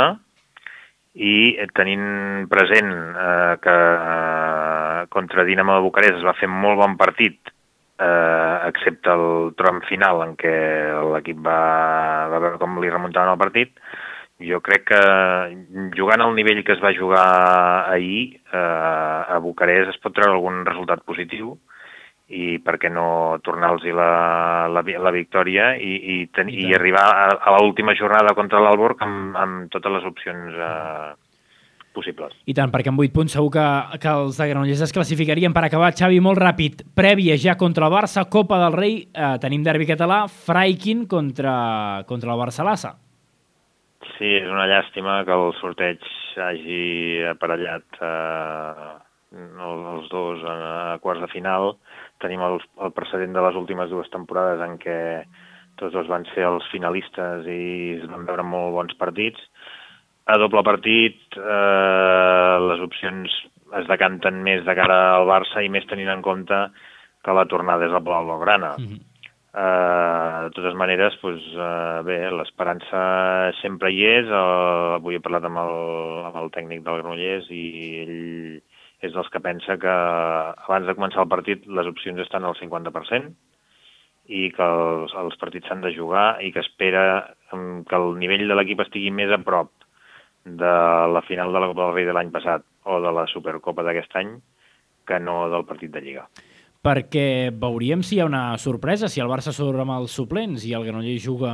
i tenint present eh, que eh, contra Dinamo de Bucarest es va fer molt bon partit, eh, excepte el tram final en què l'equip va, va veure com li remuntaven el partit. Jo crec que jugant al nivell que es va jugar ahir, eh, a Bucarest es pot treure algun resultat positiu, i per què no tornar-los la, la, la victòria i, i, ten, i arribar a, a l'última jornada contra l'Aalborg amb, amb totes les opcions eh, possibles. I tant, perquè amb vuit punts segur que, que els de Granollers es classificarien. Per acabar, Xavi, molt ràpid, prèvia ja contra el Barça, Copa del Rei, eh, tenim derbi català, Freikin contra, contra el Barça-Lassa. Sí, és una llàstima que el sorteig hagi aparellat eh, els dos a quarts de final. Tenim el, el precedent de les últimes dues temporades en què tots dos van ser els finalistes i es van veure molt bons partits. A doble partit, eh, les opcions es decanten més de cara al Barça i més tenint en compte que la tornada és al Palau Blaugrana. Mm-hmm. eh, de totes maneres, doncs, eh, bé, l'esperança sempre hi és. Eh, avui he parlat amb el, amb el tècnic del Granollers i ell és dels que pensa que abans de començar el partit les opcions estan al cinquanta per cent i que els, els partits s'han de jugar i que espera que el nivell de l'equip estigui més a prop de la final de la Copa del Rei de l'any passat o de la Supercopa d'aquest any que no del partit de Lliga. Perquè veuríem si hi ha una sorpresa, si el Barça surt amb els suplents i el Granollers juga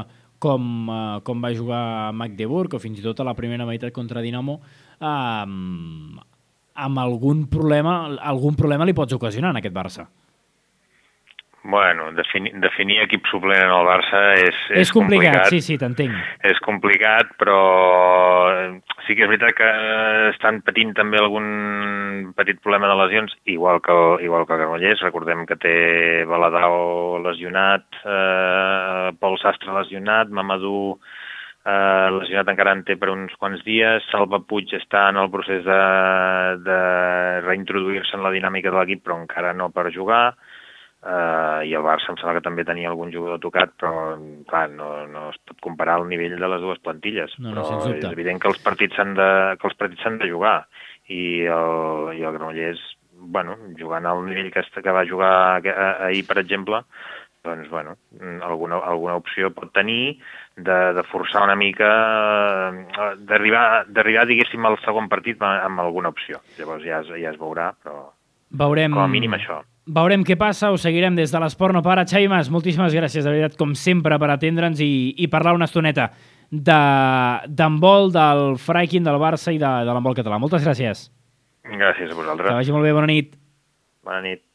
com, uh, com va jugar Magdeburg o fins i tot a la primera meitat contra Dinamo, uh, amb algun problema, algun problema li pots ocasionar en aquest Barça. Bueno, definir, definir equip suplent en el Barça és, és, és complicat, complicat. sí, sí, t'entenc. És complicat, però sí que és veritat que estan patint també algun petit problema de lesions, igual que, igual que Granollers. Recordem que té Baladao lesionat, eh, Pol Sastre lesionat, Mamadou eh, lesionat encara en té per uns quants dies, Salva Puig està en el procés de, de reintroduir-se en la dinàmica de l'equip, però encara no per jugar. Uh, i el Barça em sembla que també tenia algun jugador tocat, però clar, no, no es pot comparar el nivell de les dues plantilles. No, no, però és evident que els partits s'han de, que els partits s'han de jugar, i el, i el Granollers, bueno, jugant al nivell que, que va jugar ahir, per exemple, doncs, bueno, alguna, alguna opció pot tenir de, de forçar una mica, d'arribar, d'arribar, diguéssim, al segon partit amb alguna opció. Llavors ja es, ja es veurà, però Veurem... com a mínim això. Veurem què passa, ho seguirem des de l'Esport No Para. Xavi Mas, moltíssimes gràcies, de veritat, com sempre, per atendre'ns i, i parlar una estoneta d'handbol, de, del Freikin, del Barça i de, de l'handbol català. Moltes gràcies. Gràcies a vosaltres. Que vagi molt bé, bona nit. Bona nit.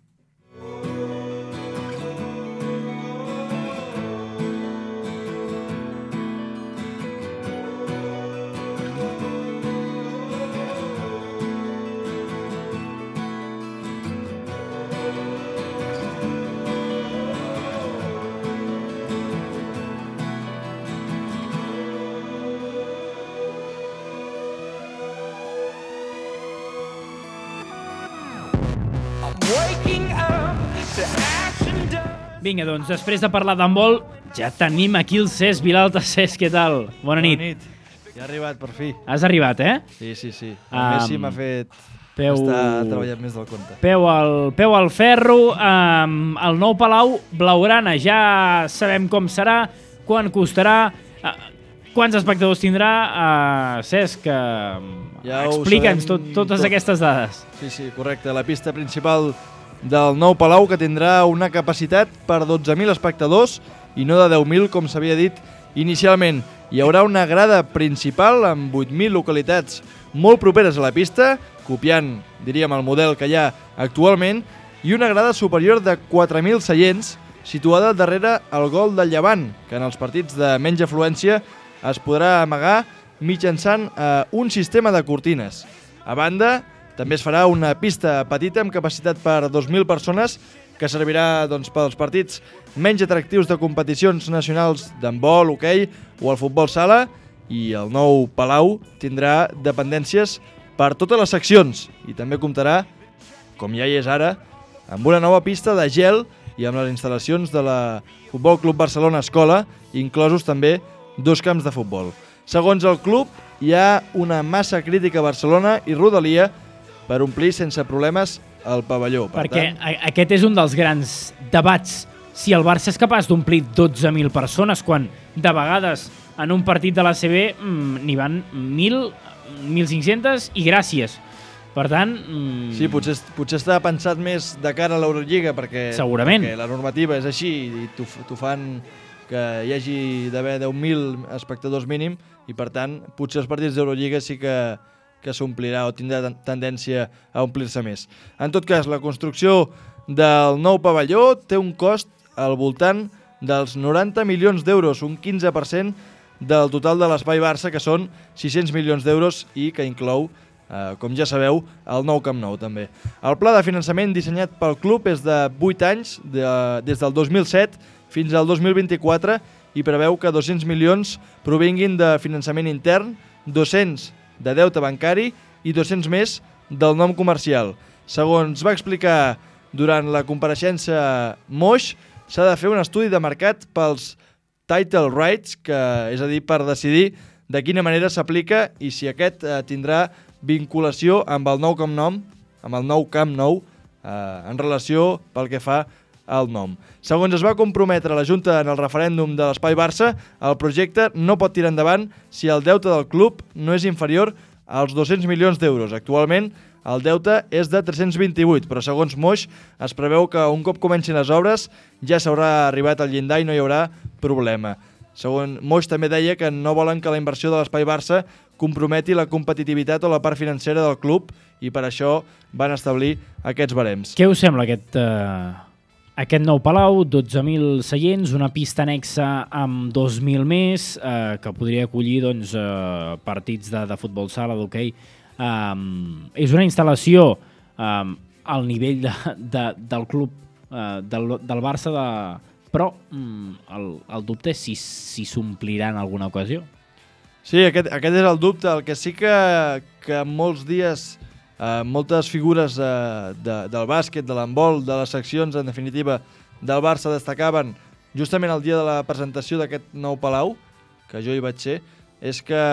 Vinga, doncs, després de parlar d'handbol, ja tenim aquí el Cesc Vilalta. Cesc, què tal? Bona nit. Bona nit. Ja he arribat, per fi. Has arribat, eh? Sí, sí, sí. El Um, Messi m'ha fet peu- estar treballant més del compte. Peu al, peu al ferro, um, el nou Palau Blaugrana, ja sabem com serà, quan costarà, uh, quants espectadors tindrà. Uh, Cesc, uh, Ja ho explica'ns sabem tot, totes tot. aquestes dades. Sí, sí, correcte. La pista principal del nou Palau, que tindrà una capacitat per dotze mil espectadors i no de deu mil, com s'havia dit inicialment. Hi haurà una grada principal amb vuit mil localitats molt properes a la pista, copiant, diríem, el model que hi ha actualment, i una grada superior de quatre mil seients situada darrere el gol del Llevant, que en els partits de menys afluència es podrà amagar mitjançant eh, un sistema de cortines. A banda, també es farà una pista petita amb capacitat per dos mil persones que servirà doncs, pels partits menys atractius de competicions nacionals d'handbol, hoquei o el futbol sala, i el nou Palau tindrà dependències per totes les seccions i també comptarà, com ja hi és ara, amb una nova pista de gel i amb les instal·lacions de la Futbol Club Barcelona Escola, inclosos també dos camps de futbol. Segons el club, hi ha una massa crítica a Barcelona i rodalia per omplir sense problemes el pavelló. Per Perquè tant, a- aquest és un dels grans debats. Si el Barça és capaç d'omplir dotze mil persones, quan de vegades en un partit de l'A C B mm, n'hi van mil, mil cinc-centes i gràcies. Per tant... Mm, sí, potser, potser està pensat més de cara a l'Eurolliga perquè, Segurament. perquè la normativa és així i t'ho t'ho fan que hi hagi d'haver deu mil espectadors mínim i per tant potser els partits d'Eurolliga sí que que s'omplirà o tindrà tendència a omplir-se més. En tot cas, la construcció del nou pavelló té un cost al voltant dels noranta milions d'euros, un quinze per cent del total de l'Espai Barça, que són sis-cents milions d'euros i que inclou, eh, com ja sabeu, el nou Camp Nou també. El pla de finançament dissenyat pel club és de vuit anys, de, des del dos mil set fins al dos mil vint-i-quatre, i preveu que dos-cents milions provinguin de finançament intern, dos-cents de deute bancari i dos-cents més del nom comercial. Segons va explicar durant la compareixença Moix, s'ha de fer un estudi de mercat pels title rights, que és a dir, per decidir de quina manera s'aplica i si aquest eh, tindrà vinculació amb el nou Camp Nou, amb el nou Camp Nou, eh, en relació pel que fa al nom. Segons es va comprometre la Junta en el referèndum de l'Espai Barça, el projecte no pot tirar endavant si el deute del club no és inferior als dos-cents milions d'euros. Actualment, el deute és de tres-cents vint-i-vuit, però segons Moix es preveu que un cop comencin les obres ja s'haurà arribat al llindar i no hi haurà problema. Segons Moix també deia que no volen que la inversió de l'Espai Barça comprometi la competitivitat o la part financera del club i per això van establir aquests barems. Què us sembla aquest, eh, aquest nou palau? dotze mil seients, una pista anexa amb dos mil més, eh, que podria acollir doncs, eh, partits de, de futbol sala, d'hoquei. Um, és una instal·lació um, al nivell de, de, del club uh, del, del Barça, de, però um, el, el dubte és si si s'omplirà en alguna ocasió. Sí, aquest, aquest és el dubte. El que sí que, que molts dies, uh, moltes figures uh, de, del bàsquet, de l'handbol, de les seccions, en definitiva, del Barça destacaven justament el dia de la presentació d'aquest nou palau, que jo hi vaig ser, és que,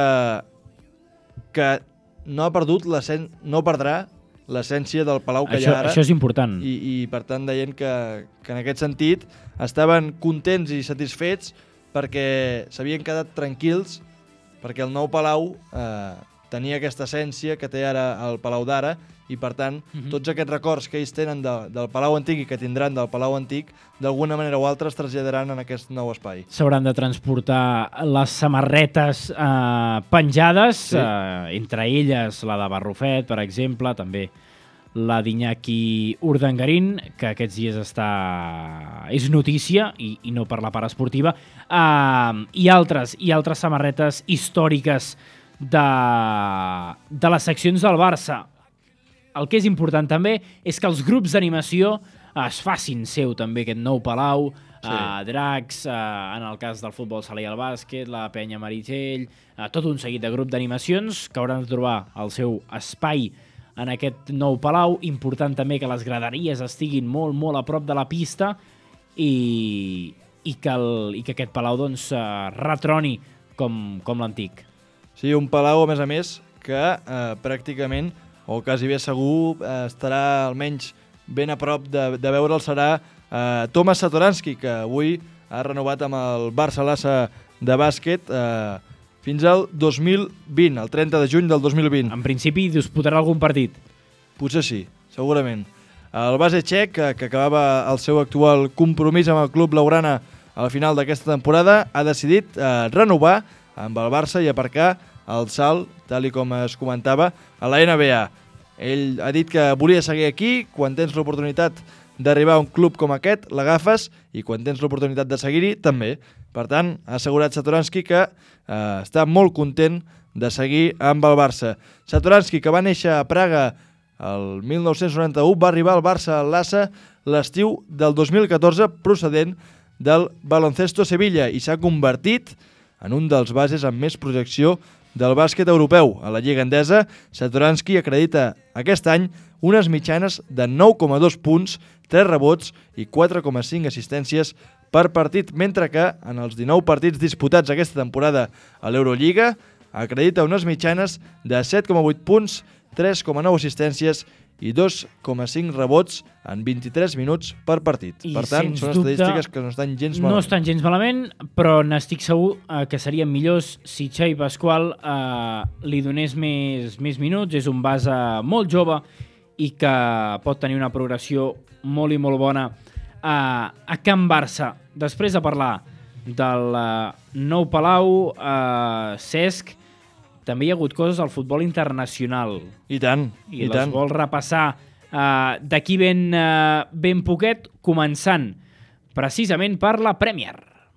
que no ha perdut l'essen- no perdrà l'essència del palau que Això, hi ha ara. això és important. I, i per tant deien que, que en aquest sentit estaven contents i satisfets perquè s'havien quedat tranquils perquè el nou palau eh, tenia aquesta essència que té ara el palau d'ara i per tant Mhm. tots aquests records que ells tenen de, del palau antic i que tindran del palau antic d'alguna manera o altra es traslladaran en aquest nou espai. S'hauran de transportar les samarretes eh, penjades, Sí. eh, entre elles la de Barrufet, per exemple, també la d'Iñaki Urdangarín, que aquests dies està... és notícia, i, i no per la part esportiva, eh, i, altres, i altres samarretes històriques de, de les seccions del Barça. El que és important també és que els grups d'animació es facin seu també aquest nou palau, sí. uh, Dracs, uh, en el cas del futbol sala i el bàsquet, la Penya Meritxell, uh, tot un seguit de grup d'animacions que hauran de trobar el seu espai en aquest nou palau. Important també que les graderies estiguin molt, molt a prop de la pista i, i, que, el, i que aquest palau doncs, uh, retroni com, com l'antic. Sí, un palau, a més a més, que eh, pràcticament, o quasi bé segur, eh, estarà almenys ben a prop de, de veure'l serà eh, Tomas Satoransky, que avui ha renovat amb el Barça Lassa de bàsquet eh, fins al dos mil vint, el trenta de juny del dos mil vint. En principi disputarà algun partit. Potser sí, segurament. El base txec, que, que acabava el seu actual compromís amb el club blaugrana a la final d'aquesta temporada, ha decidit eh, renovar amb el Barça i aparcar el salt, tal i com es comentava, a la N B A. Ell ha dit que volia seguir aquí, quan tens l'oportunitat d'arribar a un club com aquest, l'agafes, i quan tens l'oportunitat de seguir-hi, també. Per tant, ha assegurat Satoransky que eh, està molt content de seguir amb el Barça. Satoransky, que va néixer a Praga el mil nou-cents noranta-u, va arribar al Barça al Lassa l'estiu del dos mil catorze, procedent del Baloncesto Sevilla, i s'ha convertit en un dels bases amb més projecció del bàsquet europeu. A la Lliga Endesa, Satoransky acredita aquest any unes mitjanes de nou coma dos punts, tres rebots i quatre coma cinc assistències per partit, mentre que en els dinou partits disputats aquesta temporada a l'Eurolliga acredita unes mitjanes de set coma vuit punts, tres coma nou assistències i dos coma cinc rebots en vint-i-tres minuts per partit. I per tant, sens són dubte, estadístiques que no estan gens malament. No estan gens malament, però n'estic segur eh, que serien millors si Xavi Pasqual eh, li donés més, més minuts. És un base molt jove i que pot tenir una progressió molt i molt bona a, a Can Barça. Després de parlar del eh, nou Palau, eh, Cesc, també hi ha hagut coses al futbol internacional. I tant, I, i les tant. vol repassar uh, d'aquí ben, uh, ben poquet, començant precisament per la Premier.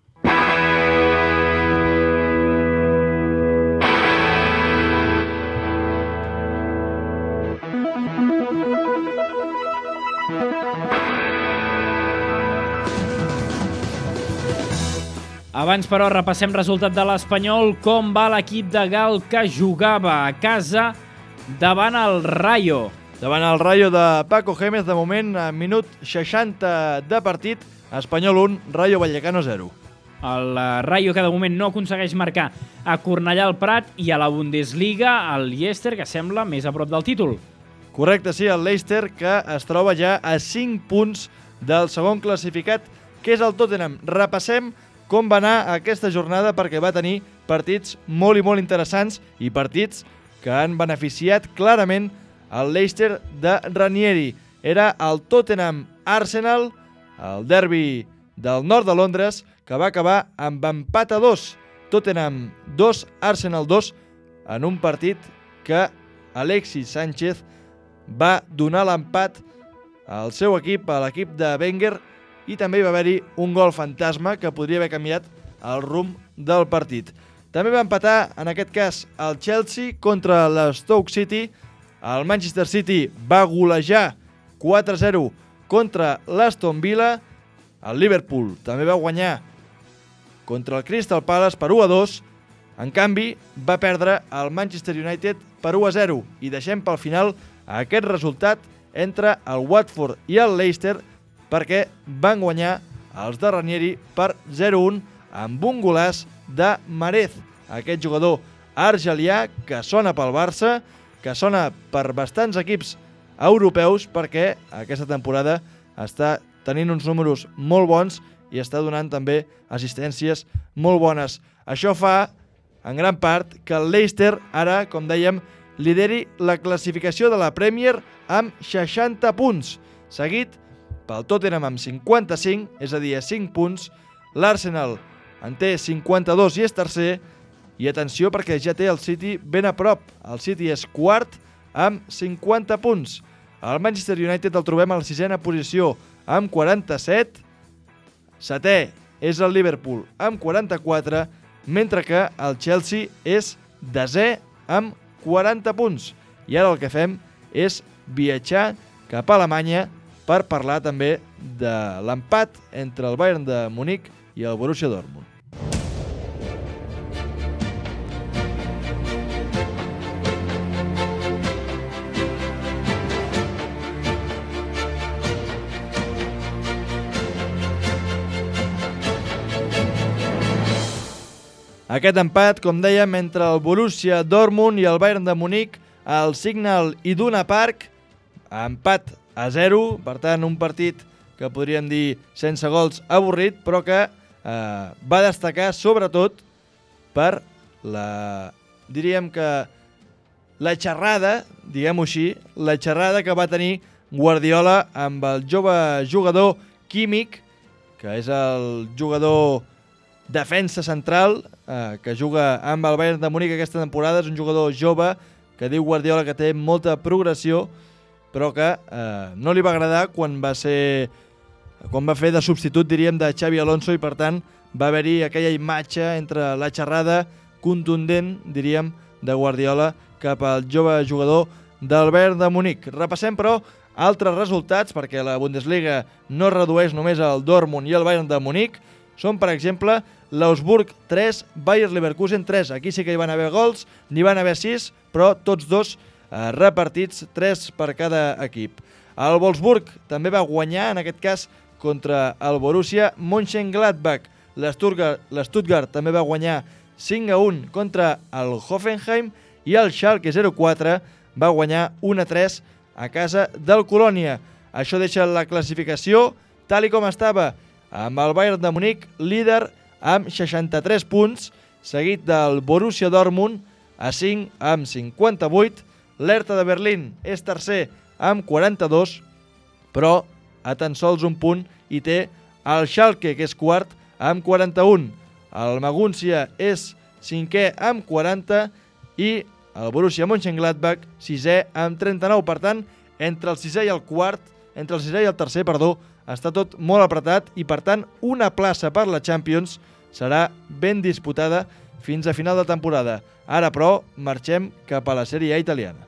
Abans, però, repassem resultat de l'Espanyol. Com va l'equip de Gal que jugava a casa davant el Rayo? Davant el Rayo de Paco Gémez, de moment, a minut seixanta de partit, Espanyol un, Rayo Vallecano zero. El Rayo, que de moment no aconsegueix marcar a Cornellà al Prat, i a la Bundesliga el Leicester, que sembla més a prop del títol. Correcte, sí, el Leicester, que es troba ja a cinc punts del segon classificat, que és el Tottenham. Repassem com va anar aquesta jornada, perquè va tenir partits molt i molt interessants i partits que han beneficiat clarament el Leicester de Ranieri. Era el Tottenham-Arsenal, el derbi del nord de Londres, que va acabar amb empat a dos. Tottenham dos, Arsenal dos, en un partit que Alexis Sánchez va donar l'empat al seu equip, a l'equip de Wenger, i també hi va haver-hi un gol fantasma que podria haver canviat el rumb del partit. També va empatar, en aquest cas, el Chelsea contra l'Stoke City. El Manchester City va golejar quatre a zero contra l'Aston Villa. El Liverpool també va guanyar contra el Crystal Palace per u a dos. En canvi, va perdre el Manchester United per u a zero. I deixem pel final aquest resultat entre el Watford i el Leicester, perquè van guanyar els de Ranieri per zero a un amb un golaç de Marez, aquest jugador argelià que sona pel Barça, que sona per bastants equips europeus, perquè aquesta temporada està tenint uns números molt bons i està donant també assistències molt bones. Això fa, en gran part, que el Leicester ara, com dèiem, lideri la classificació de la Premier amb seixanta punts, seguit pel Tottenham amb cinquanta-cinc, és a dir, cinc punts. L'Arsenal en té cinquanta-dos i és tercer. I atenció, perquè ja té el City ben a prop. El City és quart amb cinquanta punts. El Manchester United el trobem a la sisena posició amb quaranta-set. Setè és el Liverpool amb quaranta-quatre, mentre que el Chelsea és desè amb quaranta punts. I ara el que fem és viatjar cap a Alemanya per parlar també de l'empat entre el Bayern de Munic i el Borussia Dortmund. Aquest empat, com dèiem, entre el Borussia Dortmund i el Bayern de Munic al Signal Iduna Park, empat a zero, per tant un partit que podríem dir sense gols, avorrit, però que eh, va destacar sobretot per la, diríem que la xerrada, diguem-ho així, la xerrada que va tenir Guardiola amb el jove jugador Kimmich, que és el jugador defensa central eh, que juga amb el Bayern de Munic aquesta temporada. És un jugador jove que diu Guardiola que té molta progressió, però que eh, no li va agradar quan va ser quan va fer de substitut, diríem, de Xavi Alonso, i per tant va haver-hi aquella imatge entre la xerrada contundent, diríem, de Guardiola cap al jove jugador del Bayern de Munic. Repassem, però, altres resultats, perquè la Bundesliga no es redueix només al Dortmund i al Bayern de Munic. Són, per exemple, l'Augsburg tres, Bayer Leverkusen tres. Aquí sí que hi van haver gols, n'hi van haver sis, però tots dos eh, repartits, tres per cada equip. El Wolfsburg també va guanyar, en aquest cas, contra el Borussia Mönchengladbach. L'Stuttgart, l'Stuttgart també va guanyar cinc a un contra el Hoffenheim, i el Schalke zero quatre va guanyar un a tres a casa del Colònia. Això deixa la classificació tal i com estava, amb el Bayern de Munic líder amb seixanta-tres punts, seguit del Borussia Dortmund a cinc amb cinquanta-vuit. L'Hertha de Berlín és tercer amb quaranta-dos, però a tan sols un punt hi té el Schalke, que és quart, amb quaranta-un. El Magúncia és cinquè amb quaranta i el Borussia Mönchengladbach sisè amb trenta-nou. Per tant, entre el sisè i el quart, entre el sisè i el tercer, perdó, està tot molt apretat, i per tant una plaça per la Champions serà ben disputada fins a final de temporada. Ara, però, marxem cap a la Sèrie A italiana.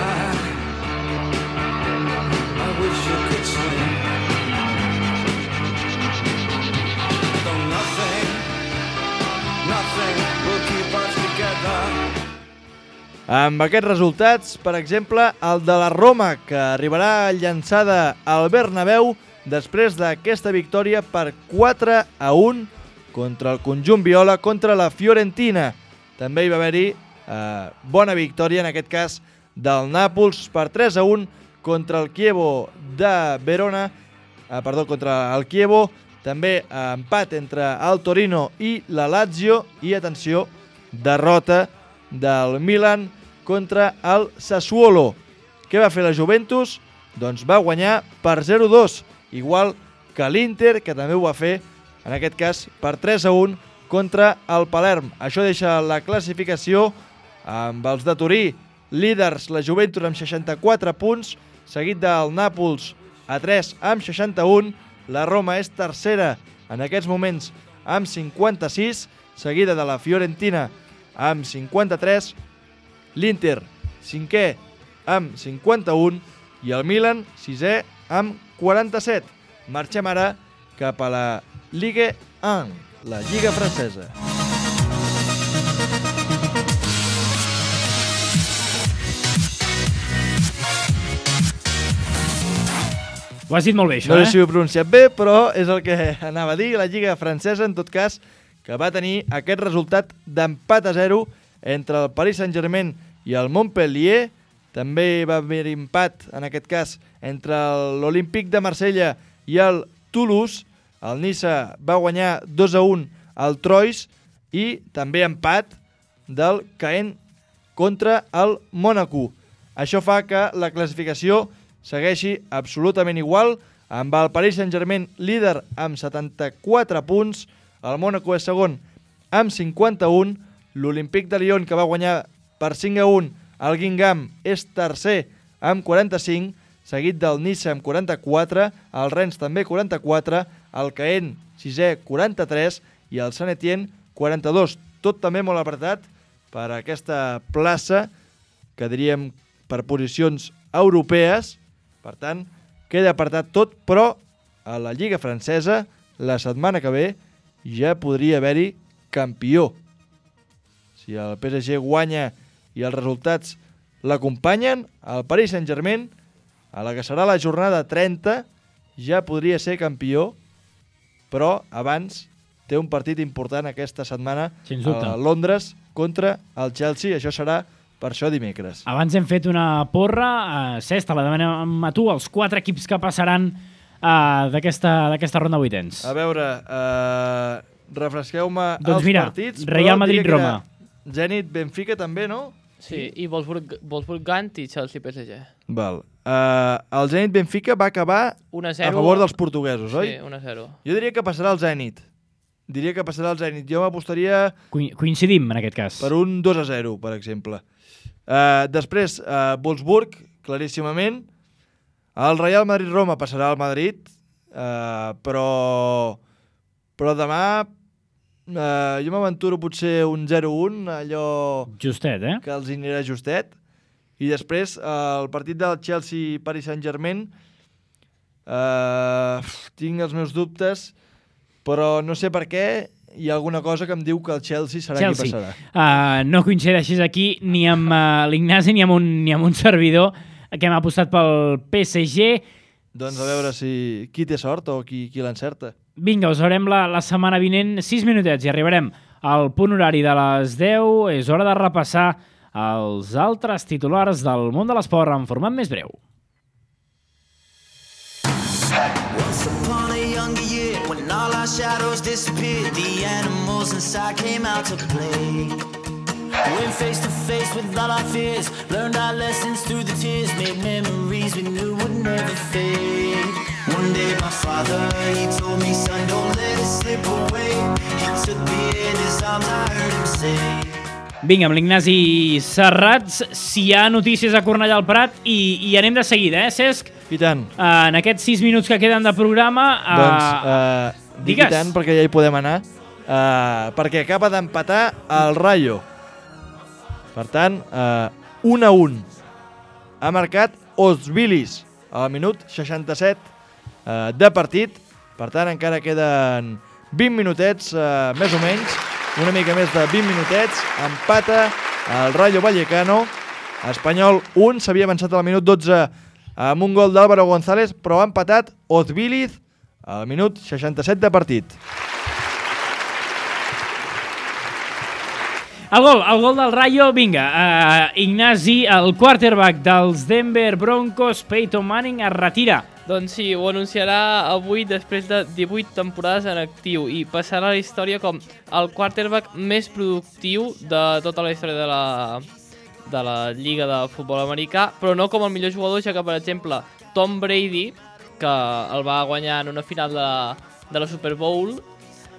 Amb aquests resultats, per exemple, el de la Roma, que arribarà llançada al Bernabéu després d'aquesta victòria per quatre a un contra el conjunt viola, contra la Fiorentina. També hi va haver-hi eh, bona victòria, en aquest cas, del Nàpols per tres a un contra el Chievo de Verona, eh, perdó, contra el Chievo. També eh, empat entre el Torino i la Lazio, i, atenció, derrota del Milan contra el Sassuolo. Què va fer la Juventus? Doncs va guanyar per zero a dos, igual que l'Inter, que també ho va fer en aquest cas per tres a un contra el Palerm. Això deixa la classificació amb els de Turí, líders la Juventus amb seixanta-quatre punts, seguit del Nàpols a tres amb seixanta-un. La Roma és tercera en aquests moments amb cinquanta-sis, seguida de la Fiorentina amb cinquanta-tres, l'Inter cinquè amb cinquanta-un i el Milan sisè amb quaranta-set. Marxem ara cap a la Ligue un, la Lliga francesa. Ho has dit molt bé, això, no eh? sé si ho he pronunciat bé, però és el que anava a dir. La Lliga francesa, en tot cas, que va tenir aquest resultat d'empat a zero entre el Paris Saint-Germain i el Montpellier. També va haver empat, en aquest cas, entre l'Olympique de Marsella i el Toulouse. El Niça va guanyar dos a un al Troyes i també empat del Caen contra el Mònaco. Això fa que la classificació segueixi absolutament igual, amb el Paris Saint-Germain líder amb setanta-quatre punts, el Mònaco és segon amb cinquanta-un, l'Olympique de Lyon, que va guanyar per cinc a un, el Guingamp és tercer amb quaranta-cinc, seguit del Niça amb quaranta-quatre, el Rennes també quaranta-quatre, el Caen sisè quaranta-tres i el Saint Etienne quaranta-dos. Tot també molt apretat per aquesta plaça, que diríem per posicions europees. Per tant, queda apartat tot, però a la Lliga francesa la setmana que ve ja podria haver-hi campió. Si el P S G guanya i els resultats l'acompanyen, el Paris Saint-Germain, a la que serà la jornada trenta, ja podria ser campió, però abans té un partit important aquesta setmana a Londres contra el Chelsea. Això serà per això dimecres. Abans hem fet una porra, uh, Cesc, te la demanem a tu, els quatre equips que passaran uh, d'aquesta ronda vuitens. A veure, uh, refresqueu-me doncs els mira, partits. Real Madrid-Roma. Zenit Benfica també, no? Sí, i Wolfsburg, Wolfsburg Gant i Chelsea P S G. Val. Uh, el Zenit Benfica va acabar un a zero a favor dels portuguesos, oi? Sí, un a zero. Jo diria que passarà el Zenit. Diria que passarà el Zenit. Jo m'apostaria... Coincidim, en aquest cas. Per un dos a zero, per exemple. Uh, després, uh, Wolfsburg, claríssimament. El Real Madrid-Roma passarà al Madrid, uh, però, però demà uh, jo m'aventuro potser un zero a un, allò... Justet, eh? Que els anirà justet. I després, uh, el partit del Chelsea-Paris Saint-Germain, uh, tinc els meus dubtes, però no sé per què hi ha alguna cosa que em diu que el Chelsea serà Chelsea. qui passarà. Uh, no coincideixis aquí ni amb uh, l'Ignasi ni amb, un, ni amb un servidor que hem apostat pel P S G. Doncs a veure si qui té sort o qui, qui l'encerta. Vinga, us veurem la, la setmana vinent. sis minutets i arribarem al punt horari de les deu. És hora de repassar els altres titulars del món de l'esport en format més breu. Once upon a younger year, when all our shadows disappeared, the animals inside came out to play. Went face to face with all our fears, learned our lessons through the tears, made memories we knew would never fade. One day my father, he told me, son, don't let it slip away. He took me in his arms, I heard him say. Vinga, amb l'Ignasi Serrats, si hi ha notícies a Cornellà al Prat, i, i anem de seguida, eh, Cesc? I tant. Uh, en aquests sis minuts que queden de programa... Uh, doncs, uh, dic i tant, perquè ja hi podem anar, uh, perquè acaba d'empatar el Rayo. Per tant, uh, un a un. Ha marcat Osbilis al minut seixanta-set uh, de partit. Per tant, encara queden vint minutets, uh, més o menys, una mica més de vint minutets. Empata el Rayo Vallecano. Espanyol un, s'havia avançat al minut dotze amb un gol d'Álvaro González, però ha empatat Ozbiliz al minut seixanta-set de partit. El gol, el gol del Rayo, vinga, uh, Ignasi, el quarterback dels Denver Broncos, Peyton Manning, es retira. Doncs sí, ho anunciarà avui després de divuit temporades en actiu i passarà a la història com el quarterback més productiu de tota la història de la, de la Lliga de Futbol Americà, però no com el millor jugador, ja que, per exemple, Tom Brady, que el va guanyar en una final de, de la Super Bowl,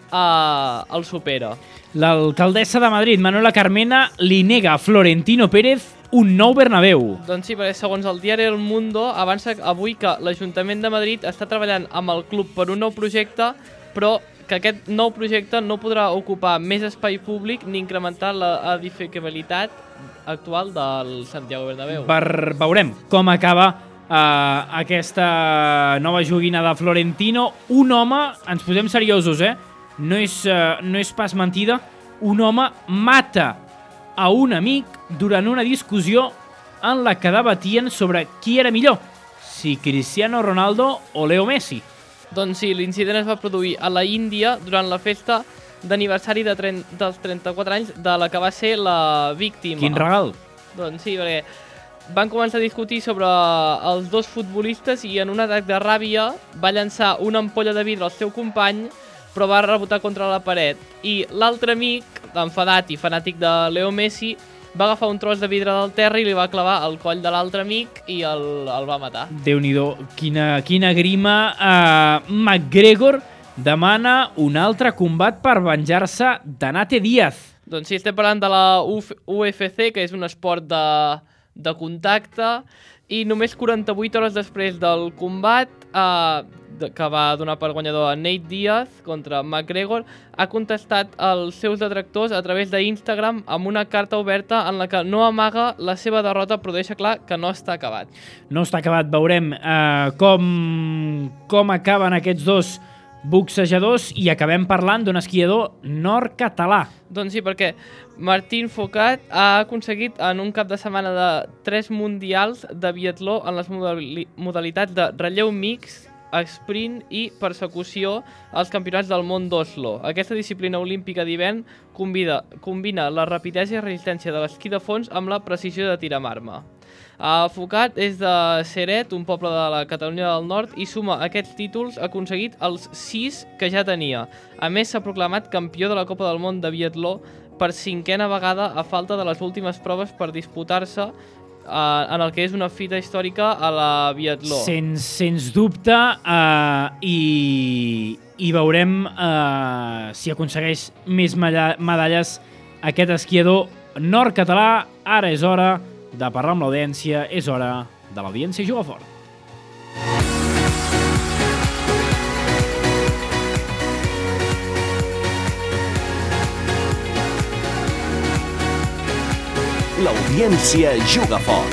uh, el supera. L'alcaldessa de Madrid, Manuela Carmena, li nega a Florentino Pérez un nou Bernabéu. Doncs sí, perquè segons el diari El Mundo avança avui que l'Ajuntament de Madrid està treballant amb el club per un nou projecte, però que aquest nou projecte no podrà ocupar més espai públic ni incrementar l'edificabilitat actual del Santiago Bernabéu. Per, veurem com acaba uh, aquesta nova joguina de Florentino. Un home, ens posem seriosos, eh? No és, uh, no és pas mentida, un home mata a un amic durant una discussió en la que debatien sobre qui era millor, si Cristiano Ronaldo o Leo Messi. Doncs sí, l'incident es va produir a la Índia durant la festa d'aniversari de dels trenta-quatre anys de la que va ser la víctima. Quin regal? Doncs sí, perquè van començar a discutir sobre els dos futbolistes i en un atac de ràbia va llançar una ampolla de vidre al seu company, però va rebotar contra la paret. I l'altre amic, enfadat i fanàtic de Leo Messi, va agafar un tros de vidre del terra i li va clavar al coll de l'altre amic i el, el va matar. Déu-n'hi-do, quina, quina grima. Uh, McGregor demana un altre combat per venjar-se de Nate Díaz. Doncs sí, estem parlant de la U F C, que és un esport de, de contacte, i només quaranta-vuit hores després del combat, eh, que va donar per guanyador a Nate Díaz contra McGregor, ha contestat als seus detractors a través d'Instagram amb una carta oberta en la que no amaga la seva derrota, però deixa clar que no està acabat. No està acabat, veurem uh, com, com acaben aquests dos boxejadors i acabem parlant d'un esquiador nord-català. Doncs sí, perquè Martín Focat ha aconseguit en un cap de setmana de tres mundials de biatló en les modalitats de relleu mix, sprint i persecució als campionats del món d'Oslo. Aquesta disciplina olímpica d'hivern combina, combina la rapidesa i resistència de l'esquí de fons amb la precisió de tir amb arma. Uh, Focat és de Ceret, un poble de la Catalunya del Nord, i suma aquests títols aconseguit els sis que ja tenia. A més, s'ha proclamat campió de la Copa del Món de biatló per cinquena vegada a falta de les últimes proves per disputar-se Uh, en el que és una fita històrica a la biatló. Sens, sens dubte, uh, i, i veurem uh, si aconsegueix més medalles aquest esquiador nord-català. Ara és hora de parlar amb l'audiència, és hora de l'audiència Juga Fort. L'audiència Juga Fort.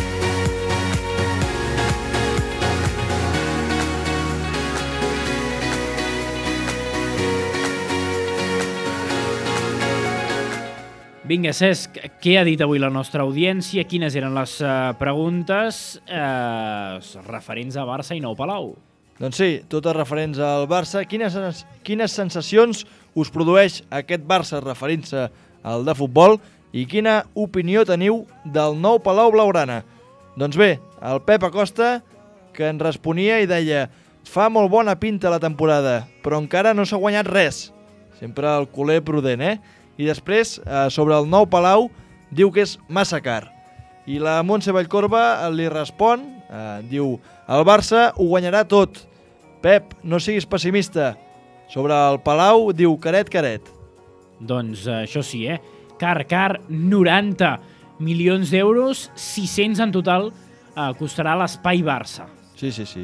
Vinga, Cesc, què ha dit avui la nostra audiència? Quines eren les uh, preguntes uh, referents a Barça i Nou Palau? Doncs sí, totes referents al Barça. Quines, quines sensacions us produeix aquest Barça referint-se al de futbol? I quina opinió teniu del Nou Palau Blaugrana? Doncs bé, el Pep Acosta, que ens responia i deia: fa molt bona pinta la temporada, però encara no s'ha guanyat res. Sempre el culer prudent, eh? I després, eh, sobre el Nou Palau, diu que és massa car. I la Montse Vallcorba li respon, eh, diu: el Barça ho guanyarà tot. Pep, no siguis pessimista. Sobre el Palau, diu caret, caret. Doncs eh, això sí, eh? Car, car, noranta milions d'euros, sis-cents en total, eh, costarà l'espai Barça. Sí, sí, sí.